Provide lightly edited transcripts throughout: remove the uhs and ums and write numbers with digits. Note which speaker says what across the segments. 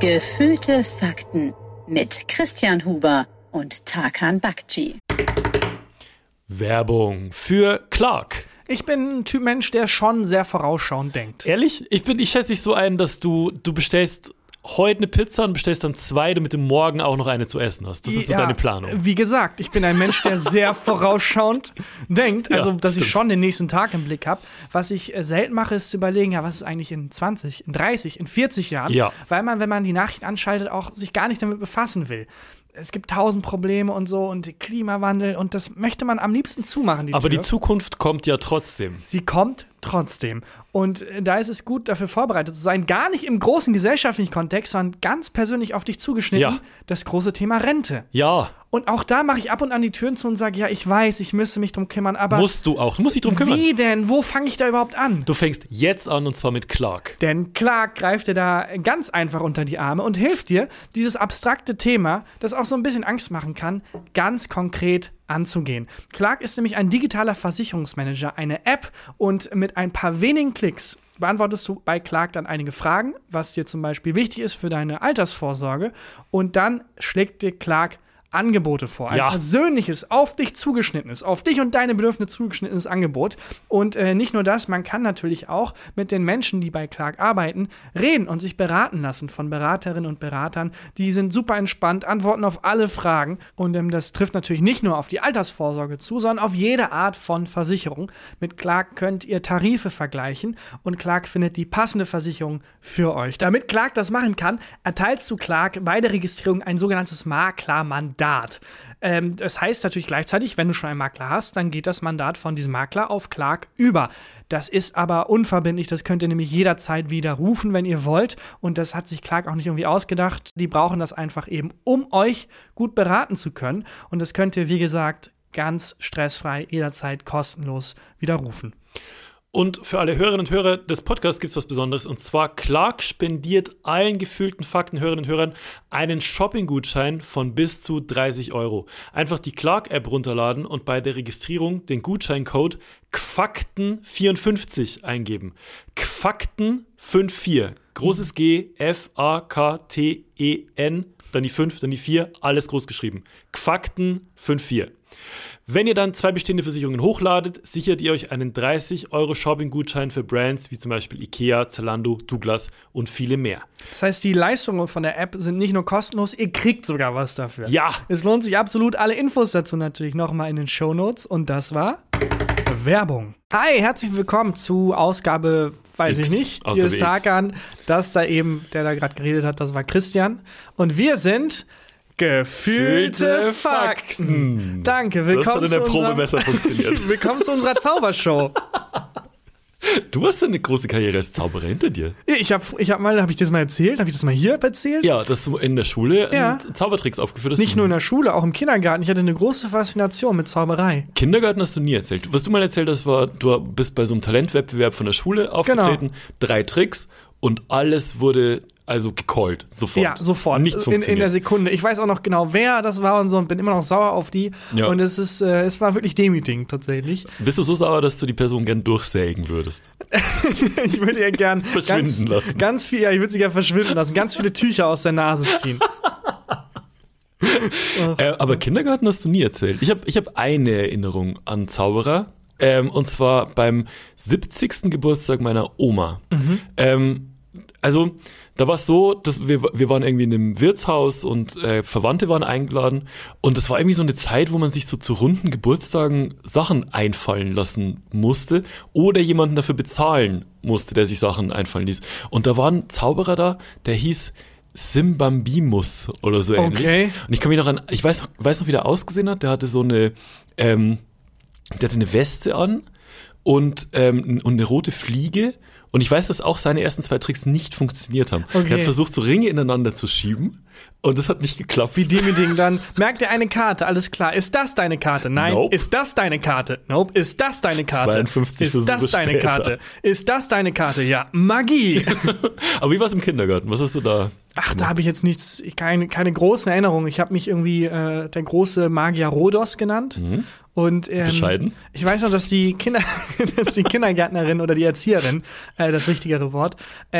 Speaker 1: Gefühlte Fakten mit Christian Huber und Tarkan Bakci.
Speaker 2: Werbung für Clark.
Speaker 3: Ich bin ein Typ Mensch, der schon sehr vorausschauend denkt.
Speaker 2: Ehrlich? Ich schätze dich so ein, dass du bestellst heute eine Pizza und bestellst dann 2, damit du morgen auch noch eine zu essen hast. Das ist so deine Planung.
Speaker 3: Wie gesagt, ich bin ein Mensch, der sehr vorausschauend denkt. Also, dass ich schon den nächsten Tag im Blick habe. Was ich selten mache, ist zu überlegen, ja, was ist eigentlich in 20, in 30, in 40 Jahren?
Speaker 2: Ja.
Speaker 3: Weil man, wenn man die Nachrichten anschaltet, auch sich gar nicht damit befassen will. Es gibt 1000 Probleme und so und Klimawandel und das möchte man am liebsten zumachen,
Speaker 2: Aber
Speaker 3: Tür.
Speaker 2: Die Zukunft kommt ja trotzdem.
Speaker 3: Sie kommt trotzdem. Und da ist es gut, dafür vorbereitet zu sein. Gar nicht im großen gesellschaftlichen Kontext, sondern ganz persönlich auf dich zugeschnitten.
Speaker 2: Ja.
Speaker 3: Das große Thema Rente.
Speaker 2: Ja.
Speaker 3: Und auch da mache ich ab und an die Türen zu und sage, ja, ich weiß, ich müsste mich drum kümmern, aber
Speaker 2: Musst du auch. Du musst dich drum kümmern.
Speaker 3: Wie denn? Wo fange ich da überhaupt an?
Speaker 2: Du fängst jetzt an und zwar mit Clark.
Speaker 3: Denn Clark greift dir da ganz einfach unter die Arme und hilft dir, dieses abstrakte Thema, das auch so ein bisschen Angst machen kann, ganz konkret anzugehen. Clark ist nämlich ein digitaler Versicherungsmanager, eine App, und mit ein paar wenigen Klicks beantwortest du bei Clark dann einige Fragen, was dir zum Beispiel wichtig ist für deine Altersvorsorge, und dann schlägt dir Clark Angebote vor. Ein persönliches, auf dich zugeschnittenes, auf dich und deine Bedürfnisse zugeschnittenes Angebot. Und nicht nur das, man kann natürlich auch mit den Menschen, die bei Clark arbeiten, reden und sich beraten lassen von Beraterinnen und Beratern. Die sind super entspannt, antworten auf alle Fragen. Und das trifft natürlich nicht nur auf die Altersvorsorge zu, sondern auf jede Art von Versicherung. Mit Clark könnt ihr Tarife vergleichen und Clark findet die passende Versicherung für euch. Damit Clark das machen kann, erteilst du Clark bei der Registrierung ein sogenanntes Maklermandat. Das heißt natürlich gleichzeitig, wenn du schon einen Makler hast, dann geht das Mandat von diesem Makler auf Clark über. Das ist aber unverbindlich, das könnt ihr nämlich jederzeit widerrufen, wenn ihr wollt. Und das hat sich Clark auch nicht irgendwie ausgedacht. Die brauchen das einfach eben, um euch gut beraten zu können. Und das könnt ihr, wie gesagt, ganz stressfrei, jederzeit kostenlos widerrufen.
Speaker 2: Und für alle Hörerinnen und Hörer des Podcasts gibt es was Besonderes. Und zwar, Clark spendiert allen gefühlten Fakten-Hörerinnen und Hörern einen Shopping-Gutschein von bis zu 30 €. Einfach die Clark-App runterladen und bei der Registrierung den Gutscheincode GFAKTEN54 eingeben. GFAKTEN54. Großes G, F-A-K-T-E-N, dann die 5, dann die 4, alles groß geschrieben. GFAKTEN54. Wenn ihr dann 2 bestehende Versicherungen hochladet, sichert ihr euch einen 30 € Shopping-Gutschein für Brands wie zum Beispiel Ikea, Zalando, Douglas und viele mehr.
Speaker 3: Das heißt, die Leistungen von der App sind nicht nur kostenlos, ihr kriegt sogar was dafür.
Speaker 2: Ja!
Speaker 3: Es lohnt sich absolut. Alle Infos dazu natürlich nochmal in den Shownotes. Und das war Werbung. Hi, herzlich willkommen zu Ausgabe, weiß ich nicht, hier ist Tarkan. Das da eben, der da gerade geredet hat, das war Christian. Und wir sind Gefühlte Fakten. Danke, willkommen
Speaker 2: das hat in der Probe besser funktioniert.
Speaker 3: Willkommen zu unserer Zaubershow.
Speaker 2: Du hast ja eine große Karriere als Zauberer hinter dir.
Speaker 3: Hab ich das mal erzählt? Habe ich das mal hier erzählt?
Speaker 2: Ja, dass du in der Schule Zaubertricks aufgeführt hast.
Speaker 3: Nicht nur in der Schule, auch im Kindergarten. Ich hatte eine große Faszination mit Zauberei.
Speaker 2: Kindergarten hast du nie erzählt. Was du mal erzählt hast, war, du bist bei so einem Talentwettbewerb von der Schule aufgetreten, 3 Tricks und alles wurde also gecallt, sofort.
Speaker 3: Ja, sofort.
Speaker 2: Nichts funktioniert.
Speaker 3: In der Sekunde. Ich weiß auch noch genau, wer das war und so, und bin immer noch sauer auf die. Ja. Und es war wirklich demütigend, tatsächlich.
Speaker 2: Bist du so sauer, dass du die Person gern durchsägen würdest?
Speaker 3: Ich würde ja gern
Speaker 2: verschwinden lassen.
Speaker 3: Ganz viel, ich würde sie gern verschwinden lassen. Ganz viele Tücher aus der Nase ziehen.
Speaker 2: Aber Kindergarten hast du nie erzählt. Ich hab eine Erinnerung an Zauberer. Und zwar beim 70. Geburtstag meiner Oma. Also, da war es so, dass wir waren irgendwie in einem Wirtshaus und Verwandte waren eingeladen. Und das war irgendwie so eine Zeit, wo man sich so zu runden Geburtstagen Sachen einfallen lassen musste oder jemanden dafür bezahlen musste, der sich Sachen einfallen ließ. Und da war ein Zauberer da, der hieß Simbambimus oder so ähnlich. Okay. Und ich kann mich noch ich weiß noch, wie der ausgesehen hat. Der hatte so eine, der hatte eine Weste an und eine rote Fliege. Und ich weiß, dass auch seine ersten 2 Tricks nicht funktioniert haben. Okay. Er hat versucht, so Ringe ineinander zu schieben. Und das hat nicht geklappt.
Speaker 3: Wie demütigend dann. Merkt er eine Karte, alles klar. Ist das deine Karte? Nein. Nope. Ist das deine Karte? Nope. Ist das deine Karte?
Speaker 2: 52
Speaker 3: Ist das deine Karte? Ist das deine Karte? Ja, Magie.
Speaker 2: Aber wie war es im Kindergarten? Was hast du da?
Speaker 3: Ach, da habe ich jetzt keine großen Erinnerungen. Ich habe mich irgendwie der große Magier Rhodos genannt. Und
Speaker 2: Bescheiden?
Speaker 3: ich weiß noch, dass die Kindergärtnerin oder die Erzieherin, das richtigere Wort,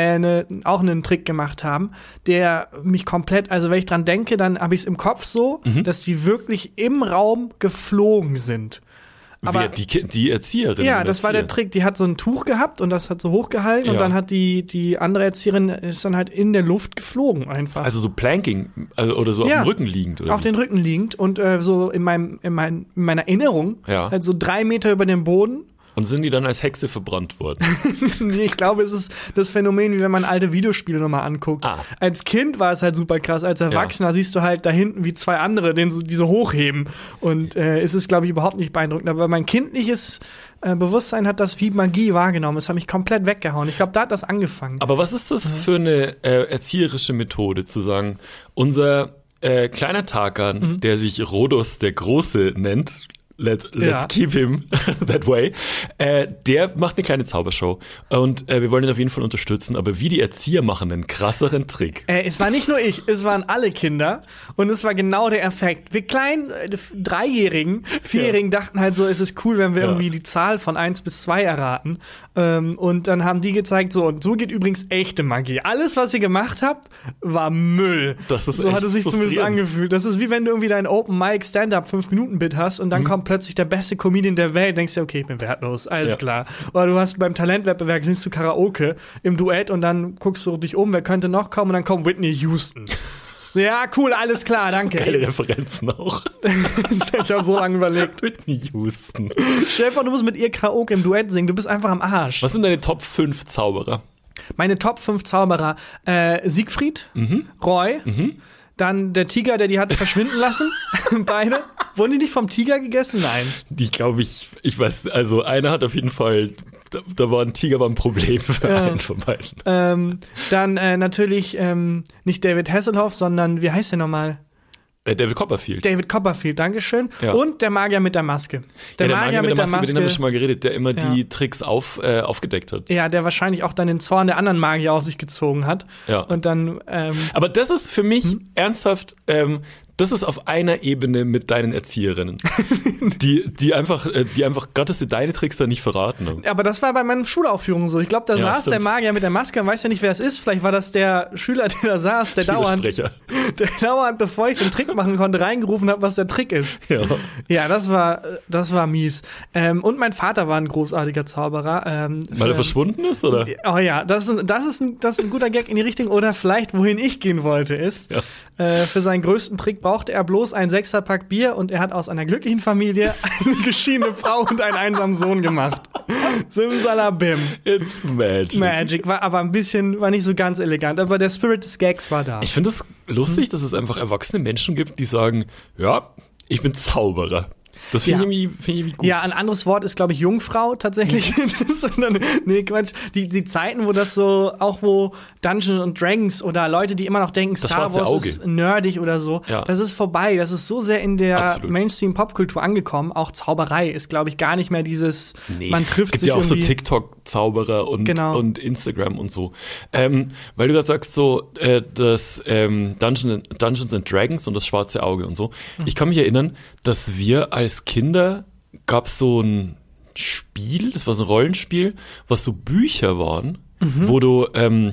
Speaker 3: auch einen Trick gemacht haben, der mich komplett, also wenn ich dran denke, dann habe ich es im Kopf so, dass die wirklich im Raum geflogen sind. Aber
Speaker 2: die Erzieherin?
Speaker 3: Ja, das war der Trick. Die hat so ein Tuch gehabt und das hat so hochgehalten und dann hat die andere Erzieherin ist dann halt in der Luft geflogen einfach.
Speaker 2: Also so Planking oder so auf dem Rücken liegend? Oder
Speaker 3: auf den Rücken liegend und so in meiner Erinnerung halt so 3 Meter über dem Boden.
Speaker 2: Und sind die dann als Hexe verbrannt worden?
Speaker 3: Nee, ich glaube, es ist das Phänomen, wie wenn man alte Videospiele nochmal anguckt. Als Kind war es halt super krass. Als Erwachsener siehst du halt da hinten wie 2 andere, die so hochheben. Und es ist, glaube ich, überhaupt nicht beeindruckend. Aber mein kindliches Bewusstsein hat das wie Magie wahrgenommen. Es hat mich komplett weggehauen. Ich glaube, da hat das angefangen.
Speaker 2: Aber was ist das für eine erzieherische Methode, zu sagen, unser kleiner Tarkan, der sich Rhodos der Große nennt, Let's keep him that way. Der macht eine kleine Zaubershow und wir wollen ihn auf jeden Fall unterstützen, aber wie die Erzieher machen einen krasseren Trick.
Speaker 3: Es war nicht nur ich, es waren alle Kinder und es war genau der Effekt. Wir kleinen 3-Jährigen, 4-Jährigen dachten halt so, es ist cool, wenn wir irgendwie die Zahl von 1 bis 2 erraten. Und dann haben die gezeigt, so, und so geht übrigens echte Magie. Alles, was ihr gemacht habt, war Müll.
Speaker 2: Das ist
Speaker 3: so hat es sich zumindest angefühlt. Das ist wie wenn du irgendwie dein Open Mic Stand-Up 5-Minuten-Bit hast und dann kommt plötzlich der beste Comedian der Welt, denkst du, okay, ich bin wertlos, alles klar. Oder du hast beim Talentwettbewerb, singst du Karaoke im Duett und dann guckst du dich um, wer könnte noch kommen und dann kommt Whitney Houston. Ja, cool, alles klar, danke.
Speaker 2: Geile Referenzen auch.
Speaker 3: Ich habe so lange überlegt.
Speaker 2: Whitney Houston.
Speaker 3: Stell dir vor, du musst mit ihr Karaoke im Duett singen, du bist einfach am Arsch.
Speaker 2: Was sind deine Top 5 Zauberer?
Speaker 3: Meine Top 5 Zauberer, Siegfried, Roy, dann der Tiger, der die hat verschwinden lassen. Beide. Wurden die nicht vom Tiger gegessen? Nein.
Speaker 2: Die glaube ich weiß, also einer hat auf jeden Fall, da war ein Tiger ein Problem für einen von beiden.
Speaker 3: Dann natürlich nicht David Hasselhoff, sondern wie heißt der nochmal?
Speaker 2: David Copperfield.
Speaker 3: David Copperfield, dankeschön. Ja. Und der Magier mit der Maske.
Speaker 2: Der Magier mit der Maske, über den haben wir schon mal geredet, der immer die Tricks aufgedeckt hat.
Speaker 3: Ja, der wahrscheinlich auch dann den Zorn der anderen Magier auf sich gezogen hat.
Speaker 2: Ja.
Speaker 3: Und dann
Speaker 2: aber das ist für mich ernsthaft, das ist auf einer Ebene mit deinen Erzieherinnen, die einfach Gott, dass sie deine Tricks da nicht verraten haben.
Speaker 3: Aber das war bei meinen Schulaufführungen so. Ich glaube, da saß der Magier mit der Maske, man weiß ja nicht, wer es ist. Vielleicht war das der Schüler, der da saß, der dauernd, bevor ich den Trick machen konnte, reingerufen hat, was der Trick ist. Ja, das war mies. Und mein Vater war ein großartiger Zauberer.
Speaker 2: Weil er verschwunden ist, oder?
Speaker 3: Oh ja, das ist ein guter Gag in die Richtung. Oder vielleicht, wohin ich gehen wollte, ist, für seinen größten Trick brauchte er bloß ein 6er-Pack Bier und er hat aus einer glücklichen Familie eine geschiedene Frau und einen einsamen Sohn gemacht. Simsalabim.
Speaker 2: It's magic.
Speaker 3: Magic, war nicht so ganz elegant, aber der Spirit des Gags war da.
Speaker 2: Ich finde es lustig, dass es einfach erwachsene Menschen gibt, die sagen, ja, ich bin Zauberer. Das finde ich irgendwie gut.
Speaker 3: Ja, ein anderes Wort ist, glaube ich, Jungfrau tatsächlich. Nee, Quatsch. Die Zeiten, wo das so, auch wo Dungeons and Dragons oder Leute, die immer noch denken, Star Wars ist nerdig oder so, das ist vorbei. Das ist so sehr in der Mainstream-Popkultur angekommen. Auch Zauberei ist, glaube ich, gar nicht mehr dieses, man trifft sich irgendwie.
Speaker 2: Es gibt ja auch so TikTok-Zauberer und Instagram und so. Weil du gerade sagst, so das Dungeons and Dragons und das schwarze Auge und so. Ich kann mich erinnern, dass wir als Kinder gab es so ein Spiel, das war so ein Rollenspiel, was so Bücher waren, wo du,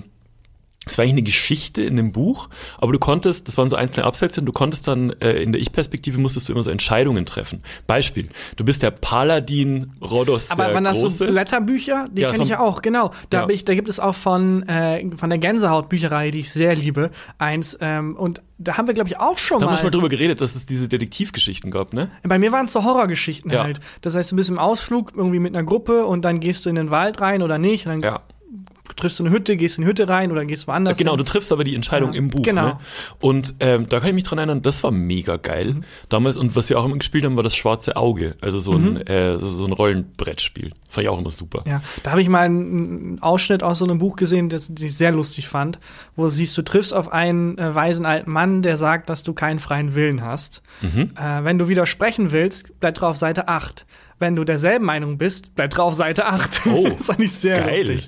Speaker 2: es war eigentlich eine Geschichte in dem Buch, aber du konntest, das waren so einzelne Absätze und du konntest dann, in der Ich-Perspektive musstest du immer so Entscheidungen treffen. Beispiel, du bist der Paladin Rhodos der Große. Aber waren das so
Speaker 3: Blätterbücher? Die kenne ich ja auch, genau. Da gibt es auch von der Gänsehaut-Bücherei, die ich sehr liebe, eins, und da haben wir, glaube ich, auch schon
Speaker 2: mal. Da haben wir mal drüber geredet, dass es diese Detektivgeschichten gab, ne?
Speaker 3: Bei mir waren es so Horrorgeschichten halt. Das heißt, du bist im Ausflug irgendwie mit einer Gruppe und dann gehst du in den Wald rein oder nicht. Und dann triffst du eine Hütte, gehst in die Hütte rein oder gehst woanders
Speaker 2: Genau,
Speaker 3: hin.
Speaker 2: Du triffst aber die Entscheidung im Buch.
Speaker 3: Genau.
Speaker 2: Ne? Und da kann ich mich dran erinnern, das war mega geil damals. Und was wir auch immer gespielt haben, war das schwarze Auge. Also so ein Rollenbrettspiel. Fand ich auch immer super.
Speaker 3: Ja, da habe ich mal einen Ausschnitt aus so einem Buch gesehen, das ich sehr lustig fand, wo du siehst, du triffst auf einen weisen alten Mann, der sagt, dass du keinen freien Willen hast. Wenn du widersprechen willst, bleib drauf Seite 8. Wenn du derselben Meinung bist, bleib drauf Seite 8.
Speaker 2: Oh,
Speaker 3: das fand ich sehr
Speaker 2: geil.
Speaker 3: lustig.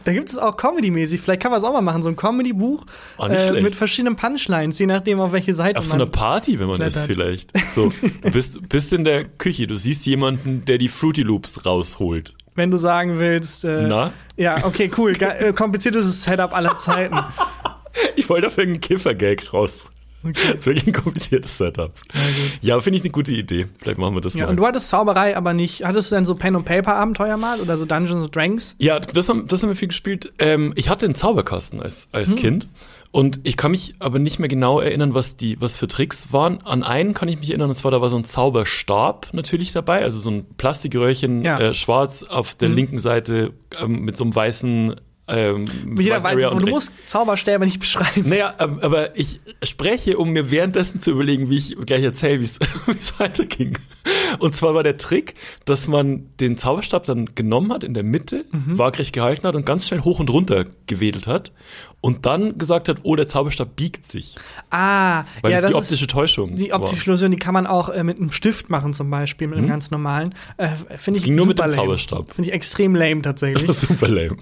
Speaker 3: Da gibt es auch Comedy-mäßig. Vielleicht kann man es auch mal machen, so ein Comedy-Buch mit verschiedenen Punchlines, je nachdem, auf welche Seite
Speaker 2: auf
Speaker 3: man
Speaker 2: so einer Party, wenn man
Speaker 3: klettert.
Speaker 2: ist vielleicht. So, du bist in der Küche, du siehst jemanden, der die Fruity Loops rausholt.
Speaker 3: Wenn du sagen willst,
Speaker 2: Na?
Speaker 3: Ja, okay, cool. Kompliziertes Setup aller Zeiten.
Speaker 2: Ich wollte auf irgendeinen Kiffer-Gag raus.
Speaker 3: Okay.
Speaker 2: Das ist wirklich ein kompliziertes Setup. Ja, finde ich eine gute Idee. Vielleicht machen wir das mal.
Speaker 3: Und du hattest Zauberei, aber nicht. Hattest du denn so Pen-and-Paper-Abenteuer mal oder so Dungeons & Dragons?
Speaker 2: Ja, das haben wir viel gespielt. Ich hatte einen Zauberkasten als Kind. Und ich kann mich aber nicht mehr genau erinnern, was für Tricks waren. An einen kann ich mich erinnern, und zwar da war so ein Zauberstab natürlich dabei, also so ein Plastikröhrchen, schwarz auf der linken Seite mit so einem weißen
Speaker 3: Jeder weiß, und du musst Zauberstäbe nicht beschreiben.
Speaker 2: Naja, aber ich spreche, um mir währenddessen zu überlegen, wie ich gleich erzähle, wie es weiterging. Und zwar war der Trick, dass man den Zauberstab dann genommen hat, in der Mitte, waagrecht gehalten hat und ganz schnell hoch und runter gewedelt hat. Und dann gesagt hat, oh, der Zauberstab biegt sich.
Speaker 3: Weil
Speaker 2: das ist die optische Täuschung.
Speaker 3: Die optische Illusion, die kann man auch mit einem Stift machen zum Beispiel, mit einem ganz normalen. Finde ich
Speaker 2: ging nur mit dem
Speaker 3: lame.
Speaker 2: Zauberstab.
Speaker 3: Finde ich extrem lame tatsächlich.
Speaker 2: Super lame.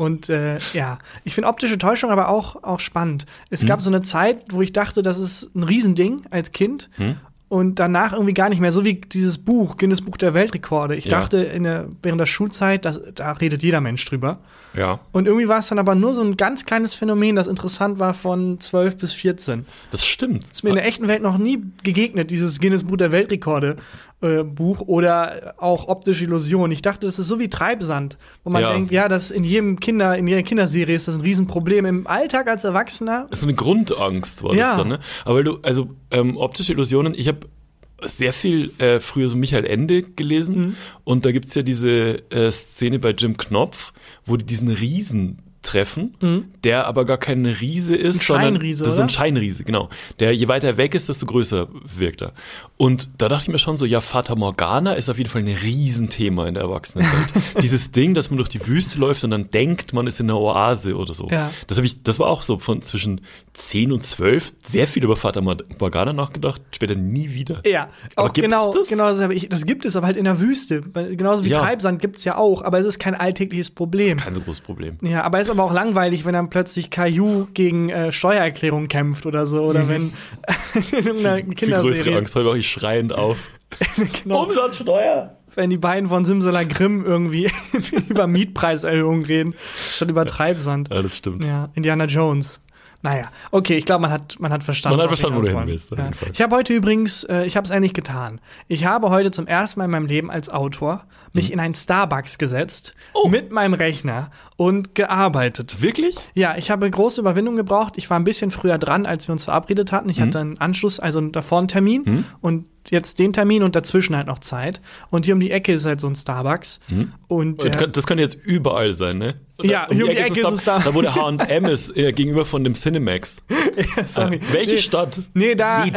Speaker 3: Ich finde optische Täuschung aber auch spannend. Es gab so eine Zeit, wo ich dachte, das ist ein Riesending als Kind. Und danach irgendwie gar nicht mehr, so wie dieses Buch, Guinness Buch der Weltrekorde. Ich dachte, während der Schulzeit, da redet jeder Mensch drüber.
Speaker 2: Ja.
Speaker 3: Und irgendwie war es dann aber nur so ein ganz kleines Phänomen, das interessant war von 12 bis 14.
Speaker 2: Das stimmt.
Speaker 3: Das ist mir in der echten Welt noch nie gegegnet, dieses Guinness Buch der Weltrekorde Buch oder auch optische Illusion. Ich dachte, das ist so wie Treibsand, wo man denkt, das in jeder Kinderserie ist das ein Riesenproblem. Im Alltag als Erwachsener.
Speaker 2: Das ist eine Grundangst, war das dann, ne? Aber optische Illusionen, ich habe sehr viel früher so Michael Ende gelesen und da gibt's ja diese Szene bei Jim Knopf, wo die diesen Riesen treffen, der aber gar kein Riese ist,
Speaker 3: ein Scheinriese,
Speaker 2: das ist ein Scheinriese, genau. Der, je weiter er weg ist, desto größer wirkt er. Und da dachte ich mir schon so, ja, Fata Morgana ist auf jeden Fall ein Riesenthema in der Erwachsenenwelt. Dieses Ding, dass man durch die Wüste läuft und dann denkt, man ist in einer Oase oder so.
Speaker 3: Ja.
Speaker 2: Das war auch so von zwischen 10 und 12 sehr viel über Fata Morgana nachgedacht, später nie wieder.
Speaker 3: Ja,
Speaker 2: aber
Speaker 3: auch genau das gibt es aber halt in der Wüste. Genauso wie Treibsand gibt's ja auch, aber es ist kein alltägliches Problem.
Speaker 2: Kein so großes Problem.
Speaker 3: Ja, aber es ist aber auch langweilig, wenn dann plötzlich Caillou gegen Steuererklärung kämpft oder so, oder wenn in einer Kinderserie.
Speaker 2: Viel größere Angst, heute mache ich schreiend auf.
Speaker 3: Genau.
Speaker 2: Umsatzsteuer!
Speaker 3: Wenn die beiden von Simsalagrim irgendwie über Mietpreiserhöhungen reden, statt über Treibsand.
Speaker 2: Ja, das stimmt.
Speaker 3: Ja, Indiana Jones. Naja, okay, ich glaube, man hat verstanden.
Speaker 2: Man hat verstanden, wo du hin willst.
Speaker 3: Ja. Ich habe heute übrigens, ich habe es eigentlich getan. Ich habe heute zum ersten Mal in meinem Leben als Autor mich in einen Starbucks gesetzt, mit meinem Rechner und gearbeitet.
Speaker 2: Wirklich?
Speaker 3: Ja, ich habe große Überwindung gebraucht. Ich war ein bisschen früher dran, als wir uns verabredet hatten. Ich hatte einen Anschluss, also davor einen Termin und jetzt den Termin und dazwischen halt noch Zeit. Und hier um die Ecke ist halt so ein Starbucks. Und
Speaker 2: das kann jetzt überall sein, ne?
Speaker 3: Ja, hier um die Ecke ist es da.
Speaker 2: Da, wo der H&M ist, gegenüber von dem Cinemax.
Speaker 3: Ja, sorry.
Speaker 2: Welche Stadt?
Speaker 3: Nee,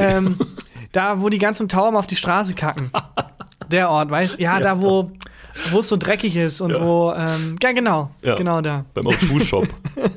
Speaker 3: da, wo die ganzen Tauben auf die Straße kacken. Der Ort, weißt du? Ja, da, wo es so dreckig ist und wo, genau da.
Speaker 2: Beim O2-Shop.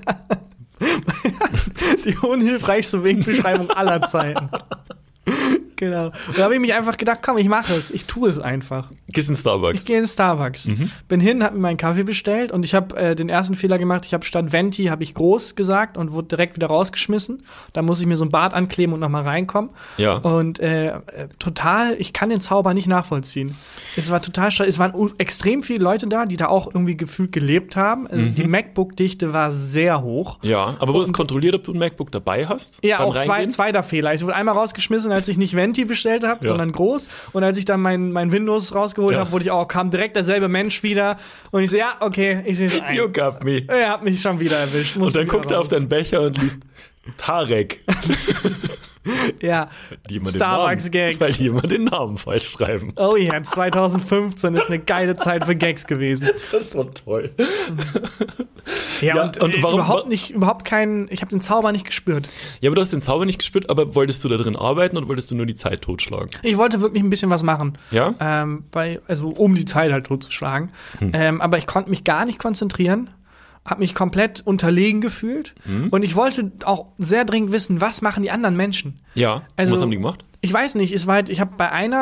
Speaker 3: Die unhilfreichste Wegbeschreibung aller Zeiten. Genau. Und da habe ich mich einfach gedacht, komm, ich mache es. Ich tue es einfach.
Speaker 2: Gehst in Starbucks?
Speaker 3: Ich gehe in Starbucks. Bin hin, habe mir meinen Kaffee bestellt und ich habe den ersten Fehler gemacht. Ich habe statt Venti habe ich groß gesagt und wurde direkt wieder rausgeschmissen. Da muss ich mir so ein Bart ankleben und nochmal reinkommen.
Speaker 2: Ja.
Speaker 3: Und ich kann den Zauber nicht nachvollziehen. Es war total schade. Es waren extrem viele Leute da, die da auch irgendwie gefühlt gelebt haben. Also die MacBook-Dichte war sehr hoch.
Speaker 2: Ja, aber wurde es kontrolliert, ob du ein MacBook dabei hast?
Speaker 3: Ja, auch zweiter Fehler. Ich wurde einmal rausgeschmissen, als ich nicht Venti bestellt habe, sondern groß. Und als ich dann mein Windows rausgeholt habe, kam direkt derselbe Mensch wieder. Und ich so, ja, okay, ich sehe es ein.
Speaker 2: You got me.
Speaker 3: Er hat mich schon wieder erwischt.
Speaker 2: Und dann guckt er auf deinen Becher und liest Tarek.
Speaker 3: Ja, Starbucks-Gags.
Speaker 2: Weil jemand den Namen falsch schreiben.
Speaker 3: Oh ja, 2015 ist eine geile Zeit für Gags gewesen.
Speaker 2: Das war toll.
Speaker 3: Ja, und warum ich habe den Zauber nicht gespürt.
Speaker 2: Ja, aber du hast den Zauber nicht gespürt, aber wolltest du da drin arbeiten oder wolltest du nur die Zeit totschlagen?
Speaker 3: Ich wollte wirklich ein bisschen was machen.
Speaker 2: Ja?
Speaker 3: Um die Zeit halt totzuschlagen. Aber ich konnte mich gar nicht konzentrieren. Habe mich komplett unterlegen gefühlt. Und ich wollte auch sehr dringend wissen, was machen die anderen Menschen?
Speaker 2: Ja,
Speaker 3: also,
Speaker 2: was haben die gemacht?
Speaker 3: Ich weiß nicht, ich habe bei einer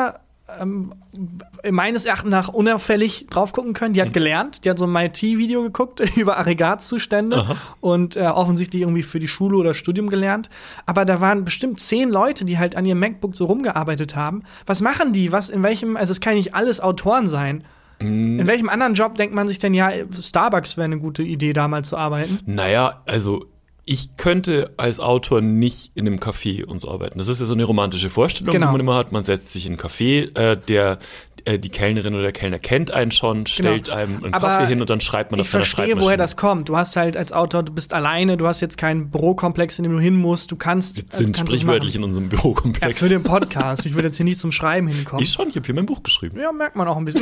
Speaker 3: meines Erachtens nach unauffällig drauf gucken können. Die hat gelernt, die hat so ein MIT-Video geguckt über Aggregatzustände und offensichtlich irgendwie für die Schule oder Studium gelernt. Aber da waren bestimmt 10 Leute, die halt an ihrem MacBook so rumgearbeitet haben. Was machen die? Also es kann ja nicht alles Autoren sein. In welchem anderen Job denkt man sich denn, ja, Starbucks wäre eine gute Idee, da mal zu arbeiten?
Speaker 2: Naja, also ich könnte als Autor nicht in einem Café und so arbeiten. Das ist ja so eine romantische Vorstellung, die man immer hat. Man setzt sich in einen Café, die Kellnerin oder der Kellner kennt einen schon, stellt einem einen Kaffee hin und dann schreibt man auf seiner Schreibmaschine. Ich verstehe, woher
Speaker 3: das kommt. Du hast halt als Autor, du bist alleine, du hast jetzt keinen Bürokomplex, in dem du hin musst. Du kannst.
Speaker 2: Wir sind sprichwörtlich in unserem Bürokomplex.
Speaker 3: Ja, für den Podcast. Ich würde jetzt hier nicht zum Schreiben hinkommen.
Speaker 2: Ich schon, ich habe hier mein Buch geschrieben.
Speaker 3: Ja, merkt man auch ein bisschen.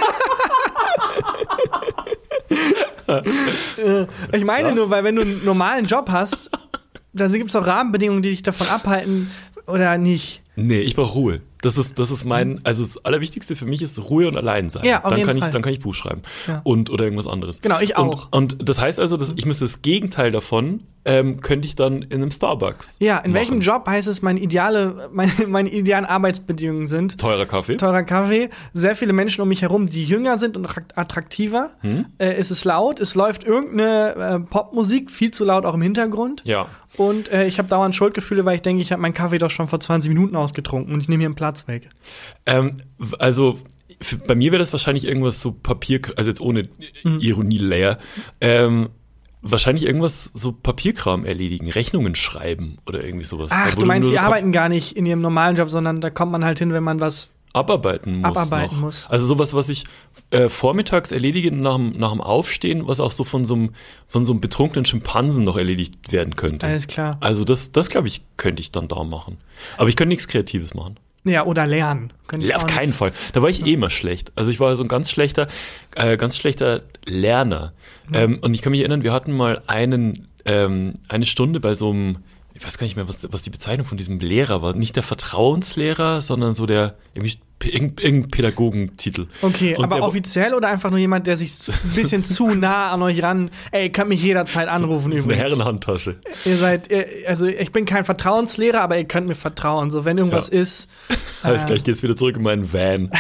Speaker 3: Ich meine nur, weil wenn du einen normalen Job hast, da gibt es auch Rahmenbedingungen, die dich davon abhalten oder nicht.
Speaker 2: Nee, ich brauche Ruhe. Das ist mein, also das Allerwichtigste für mich ist Ruhe und Alleinsein.
Speaker 3: Ja, auf jeden Fall.
Speaker 2: Dann kann ich Buch schreiben.
Speaker 3: Ja.
Speaker 2: Oder irgendwas anderes.
Speaker 3: Genau, ich auch.
Speaker 2: Und das heißt also, dass ich müsste das Gegenteil davon, könnte ich dann in einem Starbucks
Speaker 3: in welchem Job heißt es, meine idealen Arbeitsbedingungen sind?
Speaker 2: Teurer Kaffee,
Speaker 3: sehr viele Menschen um mich herum, die jünger sind und attraktiver. Es ist laut, es läuft irgendeine Popmusik, viel zu laut auch im Hintergrund.
Speaker 2: Ja.
Speaker 3: Und ich habe dauernd Schuldgefühle, weil ich denke, ich habe meinen Kaffee doch schon vor 20 Minuten ausgetrunken und ich nehme hier einen Platz weg.
Speaker 2: Also bei mir wäre das wahrscheinlich irgendwas so Papier, also jetzt ohne Ironie-Layer, wahrscheinlich irgendwas so Papierkram erledigen, Rechnungen schreiben oder irgendwie sowas.
Speaker 3: Ach, du meinst, die arbeiten gar nicht in ihrem normalen Job, sondern da kommt man halt hin, wenn man was
Speaker 2: abarbeiten muss. Also sowas, was ich vormittags erledige nach dem Aufstehen, was auch so von so einem betrunkenen Schimpansen noch erledigt werden könnte.
Speaker 3: Alles klar.
Speaker 2: Also das glaube ich, könnte ich dann da machen. Aber ich könnte nichts Kreatives machen.
Speaker 3: Ja, oder lernen.
Speaker 2: Auf keinen Fall. Da war ich immer schlecht. Also ich war so ein ganz schlechter Lerner. Und ich kann mich erinnern, wir hatten mal eine Stunde bei so einem, ich weiß gar nicht mehr, was die Bezeichnung von diesem Lehrer war. Nicht der Vertrauenslehrer, sondern so der irgendein Pädagogentitel.
Speaker 3: Okay, und aber offiziell oder einfach nur jemand, der sich ein bisschen zu nah an euch ran, könnt mich jederzeit anrufen übrigens.
Speaker 2: So eine Herrenhandtasche.
Speaker 3: Also ich bin kein Vertrauenslehrer, aber ihr könnt mir vertrauen. So, wenn irgendwas ist.
Speaker 2: Alles gleich geht's wieder zurück in meinen Van.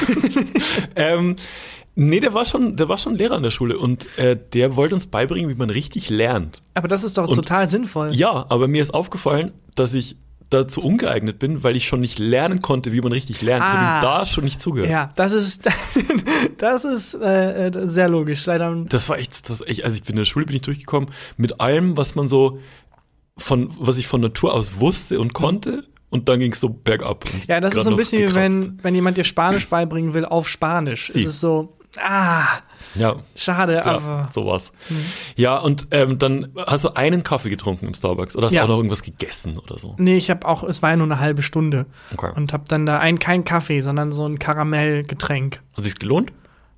Speaker 2: Nee, der war schon Lehrer an der Schule und der wollte uns beibringen, wie man richtig lernt.
Speaker 3: Aber das ist doch total sinnvoll.
Speaker 2: Ja, aber mir ist aufgefallen, dass ich dazu ungeeignet bin, weil ich schon nicht lernen konnte, wie man richtig lernt. Ich habe ihm da schon nicht zugehört.
Speaker 3: Ja, das ist sehr logisch. Leider.
Speaker 2: Das war echt, also in der Schule bin ich durchgekommen mit allem, was was ich von Natur aus wusste und konnte. Und dann ging es so bergab.
Speaker 3: Ja, das ist so ein bisschen wie wenn jemand dir Spanisch beibringen will auf Spanisch. Es ist so,
Speaker 2: ja.
Speaker 3: Schade, aber.
Speaker 2: Ja, sowas. Ja, und dann hast du einen Kaffee getrunken im Starbucks oder hast du auch noch irgendwas gegessen oder so?
Speaker 3: Nee, es war ja nur eine halbe Stunde.
Speaker 2: Okay.
Speaker 3: Und hab dann da kein Kaffee, sondern so ein Karamellgetränk.
Speaker 2: Hat sich's gelohnt?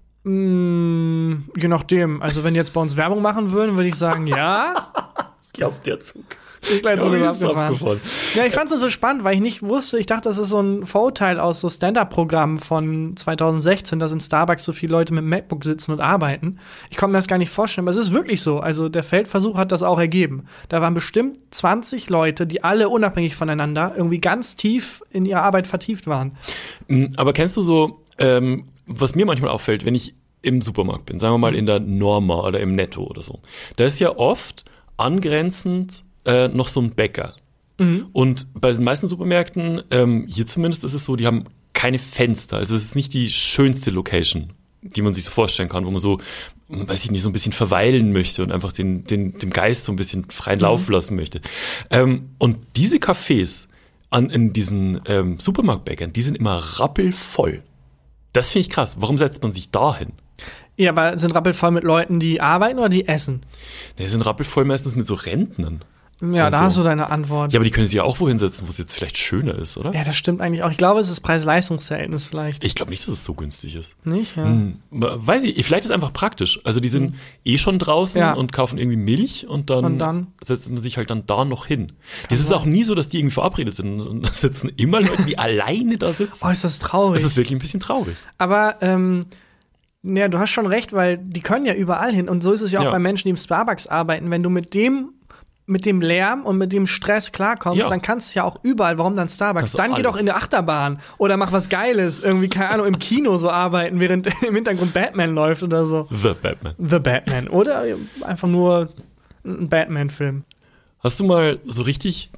Speaker 3: Je nachdem. Also, wenn die jetzt bei uns Werbung machen würden, würde ich sagen, ja.
Speaker 2: Ich glaube, der Zug.
Speaker 3: Ich gleich so abgefahren. Ja, ich fand's nur so spannend, weil ich nicht wusste, ich dachte, das ist so ein Vorurteil aus so Stand-Up-Programmen von 2016, dass in Starbucks so viele Leute mit MacBook sitzen und arbeiten. Ich konnte mir das gar nicht vorstellen, aber es ist wirklich so. Also der Feldversuch hat das auch ergeben. Da waren bestimmt 20 Leute, die alle unabhängig voneinander irgendwie ganz tief in ihre Arbeit vertieft waren.
Speaker 2: Aber kennst du so, was mir manchmal auffällt, wenn ich im Supermarkt bin, sagen wir mal in der Norma oder im Netto oder so, da ist ja oft angrenzend noch so ein Bäcker. Und bei den meisten Supermärkten, hier zumindest ist es so, die haben keine Fenster. Also es ist nicht die schönste Location, die man sich so vorstellen kann, wo man so, weiß ich nicht, so ein bisschen verweilen möchte und einfach dem Geist so ein bisschen freien Lauf lassen möchte. Und diese Cafés in diesen Supermarktbäckern, die sind immer rappelvoll. Das finde ich krass. Warum setzt man sich da hin?
Speaker 3: Ja, aber sind rappelvoll mit Leuten, die arbeiten oder die essen?
Speaker 2: Die sind rappelvoll meistens mit so Rentnern.
Speaker 3: Ja, da hast du deine Antwort.
Speaker 2: Ja, aber die können sich ja auch wohin setzen, wo es jetzt vielleicht schöner ist, oder?
Speaker 3: Ja, das stimmt eigentlich auch. Ich glaube, es ist das Preis-Leistungs-Verhältnis vielleicht.
Speaker 2: Ich glaube nicht, dass es so günstig ist.
Speaker 3: Nicht, ja.
Speaker 2: Weiß ich, vielleicht ist es einfach praktisch. Also die sind schon draußen und kaufen irgendwie Milch und dann setzt man sich halt dann da noch hin. Das ist auch nie so, dass die irgendwie verabredet sind. Und da sitzen immer Leute, die alleine da sitzen.
Speaker 3: Oh, ist das traurig.
Speaker 2: Das ist wirklich ein bisschen traurig.
Speaker 3: Aber, ja, du hast schon recht, weil die können ja überall hin. Und so ist es ja auch bei Menschen, die im Starbucks arbeiten. Wenn du mit dem mit dem Lärm und mit dem Stress klarkommst, dann kannst du ja auch überall, warum dann Starbucks? Dann geh doch in der Achterbahn oder mach was Geiles, irgendwie, keine Ahnung, im Kino so arbeiten, während im Hintergrund Batman läuft oder so.
Speaker 2: The Batman.
Speaker 3: Oder einfach nur ein Batman-Film.
Speaker 2: Hast du mal so richtig